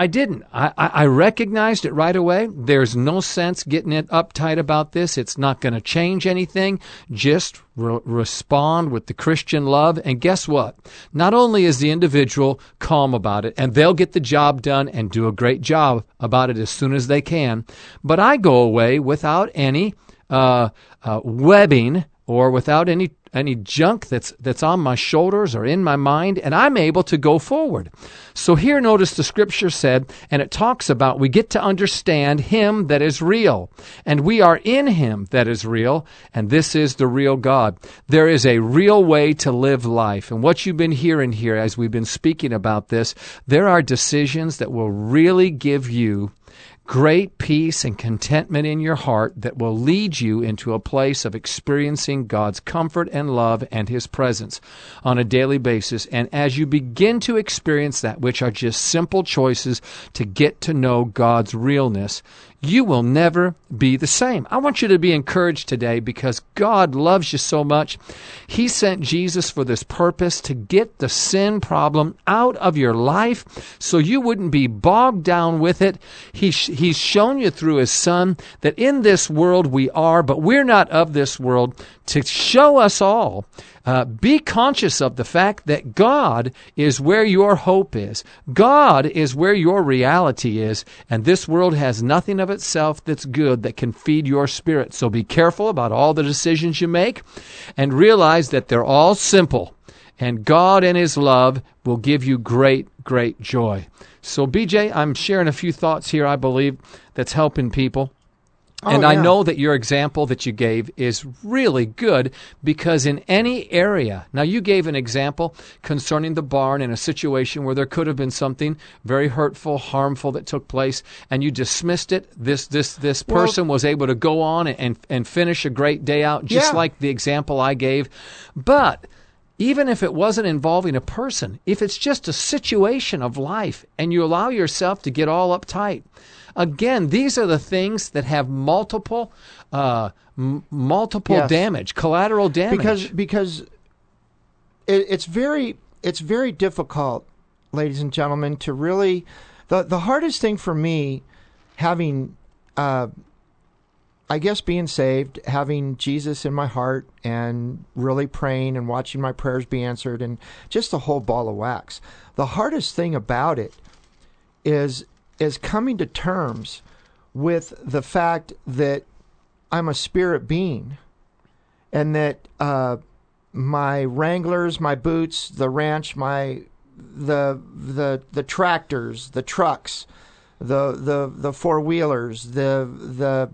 I recognized it right away. There's no sense getting it uptight about this. It's not going to change anything. Just respond with the Christian love. And guess what? Not only is the individual calm about it, and they'll get the job done and do a great job about it as soon as they can, but I go away without any webbing or without any junk that's on my shoulders or in my mind, and I'm able to go forward. So here, notice the scripture said, and it talks about we get to understand him that is real, and we are in him that is real, and this is the real God. There is a real way to live life, and what you've been hearing here as we've been speaking about this, there are decisions that will really give you great peace and contentment in your heart that will lead you into a place of experiencing God's comfort and love and his presence on a daily basis. And as you begin to experience that, which are just simple choices to get to know God's realness, you will never be the same. I want you to be encouraged today because God loves you so much. He sent Jesus for this purpose, to get the sin problem out of your life so you wouldn't be bogged down with it. He's shown you through his Son that in this world we are, but we're not of this world, to show us all. Be conscious of the fact that God is where your hope is. God is where your reality is. And this world has nothing of itself that's good that can feed your spirit. So be careful about all the decisions you make and realize that they're all simple. And God and his love will give you great, great joy. So BJ, I'm sharing a few thoughts here, I believe, that's helping people. And I know that your example that you gave is really good because in any area, now you gave an example concerning the barn in a situation where there could have been something very hurtful, harmful that took place, and you dismissed it. This person was able to go on and finish a great day out, just like the example I gave. But even if it wasn't involving a person, if it's just a situation of life and you allow yourself to get all uptight, again, these are the things that have multiple damage, collateral damage. Because it's very difficult, ladies and gentlemen, to really the hardest thing for me, having I guess being saved, having Jesus in my heart, and really praying and watching my prayers be answered, and just a whole ball of wax. The hardest thing about it is coming to terms with the fact that I'm a spirit being, and that my Wranglers, my boots, the ranch, the tractors, the trucks, the four-wheelers, the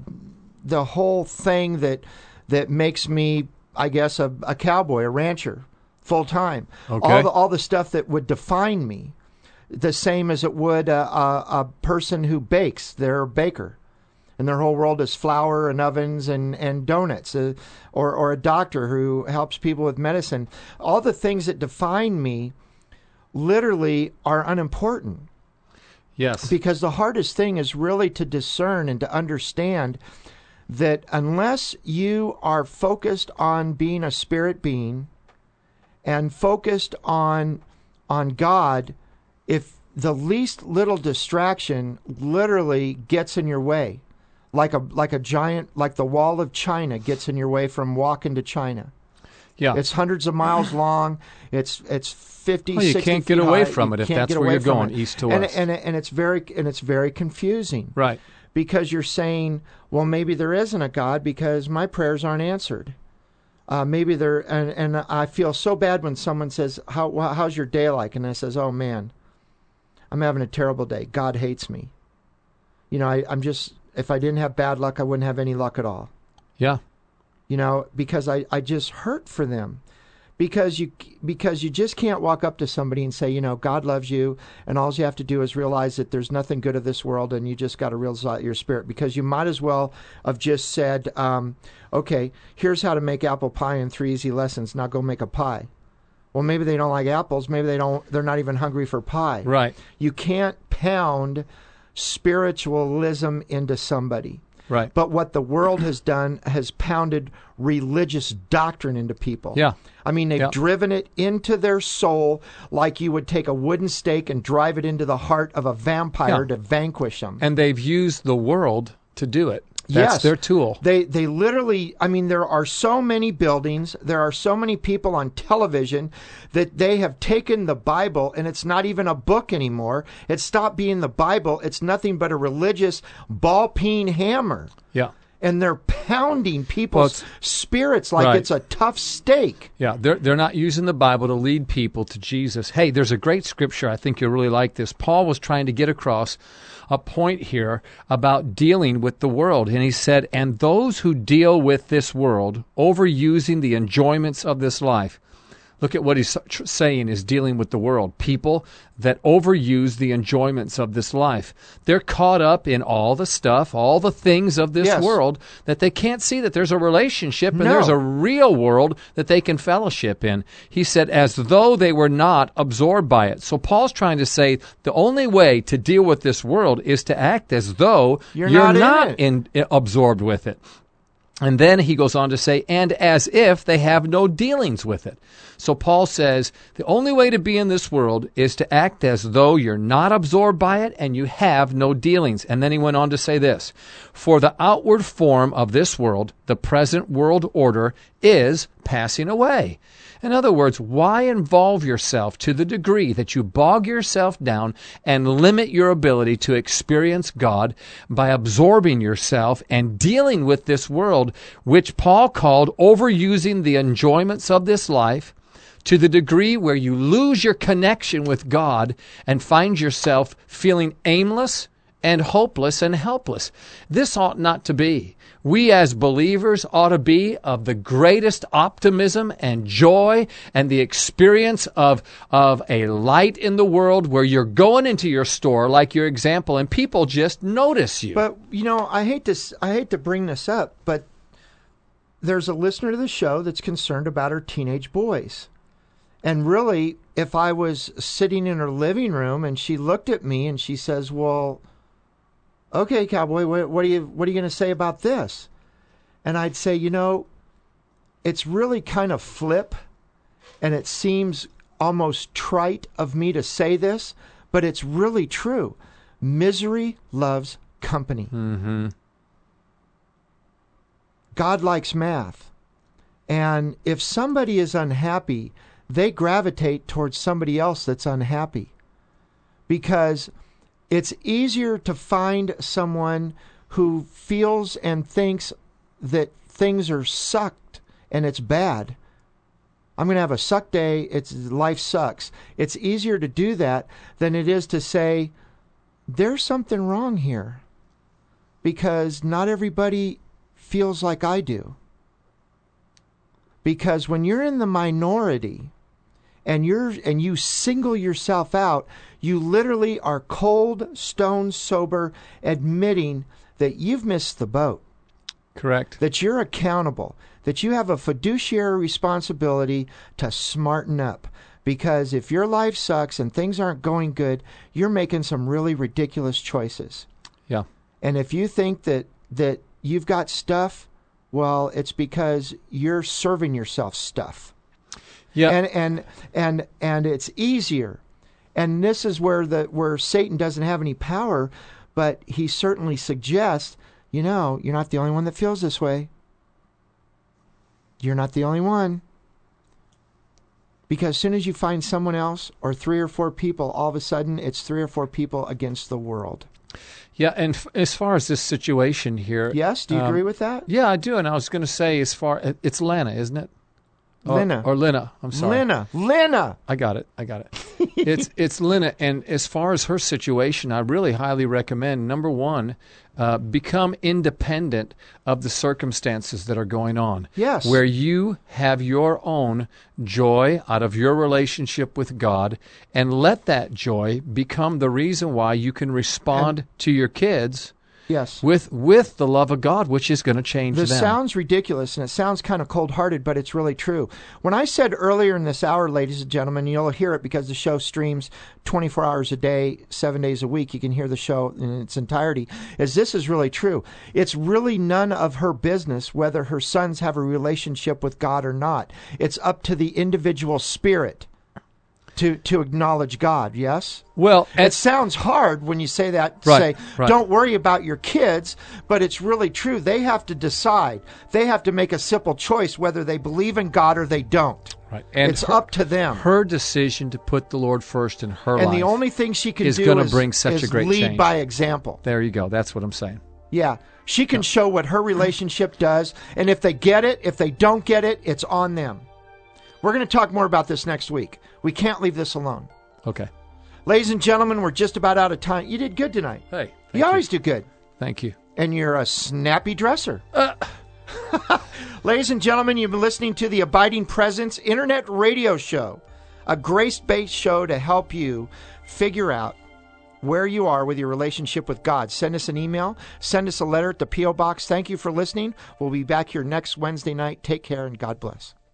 whole thing that makes me, I guess, a cowboy, a rancher, full time. Okay. All the stuff that would define me, the same as it would a person who bakes. They're a baker, and their whole world is flour and ovens and donuts, or a doctor who helps people with medicine. All the things that define me literally are unimportant. Yes. Because the hardest thing is really to discern and to understand that unless you are focused on being a spirit being and focused on God, if the least little distraction literally gets in your way, like a giant, like the wall of China gets in your way from walking to China. Yeah. It's hundreds of miles long. It's 50, well, you 60 can't get feet away high. from it You if can't that's get where away you're from going, it. east to and, west. And it's very confusing. Right. Because you're saying, well, maybe there isn't a God because my prayers aren't answered. Maybe there, and I feel so bad when someone says, how's your day like? And I says, oh man, I'm having a terrible day. God hates me. You know, I'm just, if I didn't have bad luck, I wouldn't have any luck at all. Yeah. You know, because I just hurt for them. Because you just can't walk up to somebody and say, you know, God loves you, and all you have to do is realize that there's nothing good of this world, and you just got to realize your spirit. Because you might as well have just said, okay, here's how to make apple pie in 3 easy lessons. Now go make a pie. Well, maybe they don't like apples. Maybe they're not even hungry for pie. Right. You can't pound spiritualism into somebody. Right. But what the world has done has pounded religious doctrine into people. Yeah. I mean, they've driven it into their soul like you would take a wooden stake and drive it into the heart of a vampire to vanquish them. And they've used the world to do it. That's their tool. They literally, I mean, there are so many buildings, there are so many people on television that they have taken the Bible, and it's not even a book anymore. It's stopped being the Bible. It's nothing but a religious ball-peen hammer. Yeah. And they're pounding people's spirits like it's a tough steak. Yeah, they're not using the Bible to lead people to Jesus. Hey, there's a great scripture. I think you'll really like this. Paul was trying to get across a point here about dealing with the world. And he said, and those who deal with this world, overusing the enjoyments of this life. Look at what he's saying is dealing with the world. People that overuse the enjoyments of this life. They're caught up in all the stuff, all the things of this world, that they can't see that there's a relationship and there's a real world that they can fellowship in. He said, as though they were not absorbed by it. So Paul's trying to say the only way to deal with this world is to act as though you're not absorbed with it. And then he goes on to say, and as if they have no dealings with it. So Paul says, the only way to be in this world is to act as though you're not absorbed by it and you have no dealings. And then he went on to say this, for the outward form of this world, the present world order, is passing away. In other words, why involve yourself to the degree that you bog yourself down and limit your ability to experience God by absorbing yourself and dealing with this world, which Paul called overusing the enjoyments of this life, to the degree where you lose your connection with God and find yourself feeling aimless and hopeless and helpless. This ought not to be. We as believers ought to be of the greatest optimism and joy and the experience of a light in the world where you're going into your store, like your example, and people just notice you. But, you know, I hate to bring this up, but there's a listener to the show that's concerned about her teenage boys. And really, if I was sitting in her living room and she looked at me and she says, well, okay, cowboy, what are you going to say about this? And I'd say, you know, it's really kind of flip, and it seems almost trite of me to say this, but it's really true. Misery loves company. Mm-hmm. God likes math. And if somebody is unhappy, they gravitate towards somebody else that's unhappy. Because it's easier to find someone who feels and thinks that things are sucked and it's bad. I'm going to have a suck day. Life sucks. It's easier to do that than it is to say, there's something wrong here, because not everybody feels like I do. Because when you're in the minority and you single yourself out, you literally are cold, stone sober, admitting that you've missed the boat. Correct. That you're accountable, that you have a fiduciary responsibility to smarten up. Because if your life sucks and things aren't going good, you're making some really ridiculous choices. Yeah. And if you think that you've got stuff, well, it's because you're serving yourself stuff. Yeah. And it's easier. And this is where Satan doesn't have any power, but he certainly suggests, you're not the only one that feels this way. You're not the only one. Because as soon as you find someone else or 3 or 4 people, all of a sudden it's 3 or 4 people against the world. Yeah, and as far as this situation here... Yes, do you agree with that? Yeah, I do, and I was going to say it's Lana, isn't it? Lena. Or Lena, I'm sorry. Lena! I got it. It's Lena, and as far as her situation, I really highly recommend, number one, become independent of the circumstances that are going on. Yes. Where you have your own joy out of your relationship with God, and let that joy become the reason why you can respond to your kids. Yes. With the love of God, which is going to change them. This sounds ridiculous, and it sounds kind of cold-hearted, but it's really true. When I said earlier in this hour, ladies and gentlemen, you'll hear it because the show streams 24 hours a day, 7 days a week. You can hear the show in its entirety. This is really true. It's really none of her business whether her sons have a relationship with God or not. It's up to the individual spirit to acknowledge God, yes? Well, it sounds hard when you say that, right. Don't worry about your kids, but it's really true. They have to decide. They have to make a simple choice whether they believe in God or they don't. Right. And it's up to them. Her decision to put the Lord first in her life. And the only thing she can is do going to bring such a great lead change. By example. There you go. That's what I'm saying. Yeah. She can show what her relationship does, and if they get it, if they don't get it, it's on them. We're going to talk more about this next week. We can't leave this alone. Okay. Ladies and gentlemen, we're just about out of time. You did good tonight. Hey. You always do good. Thank you. And you're a snappy dresser. Ladies and gentlemen, you've been listening to the Abiding Presence Internet Radio Show, a grace-based show to help you figure out where you are with your relationship with God. Send us an email. Send us a letter at the P.O. Box. Thank you for listening. We'll be back here next Wednesday night. Take care and God bless.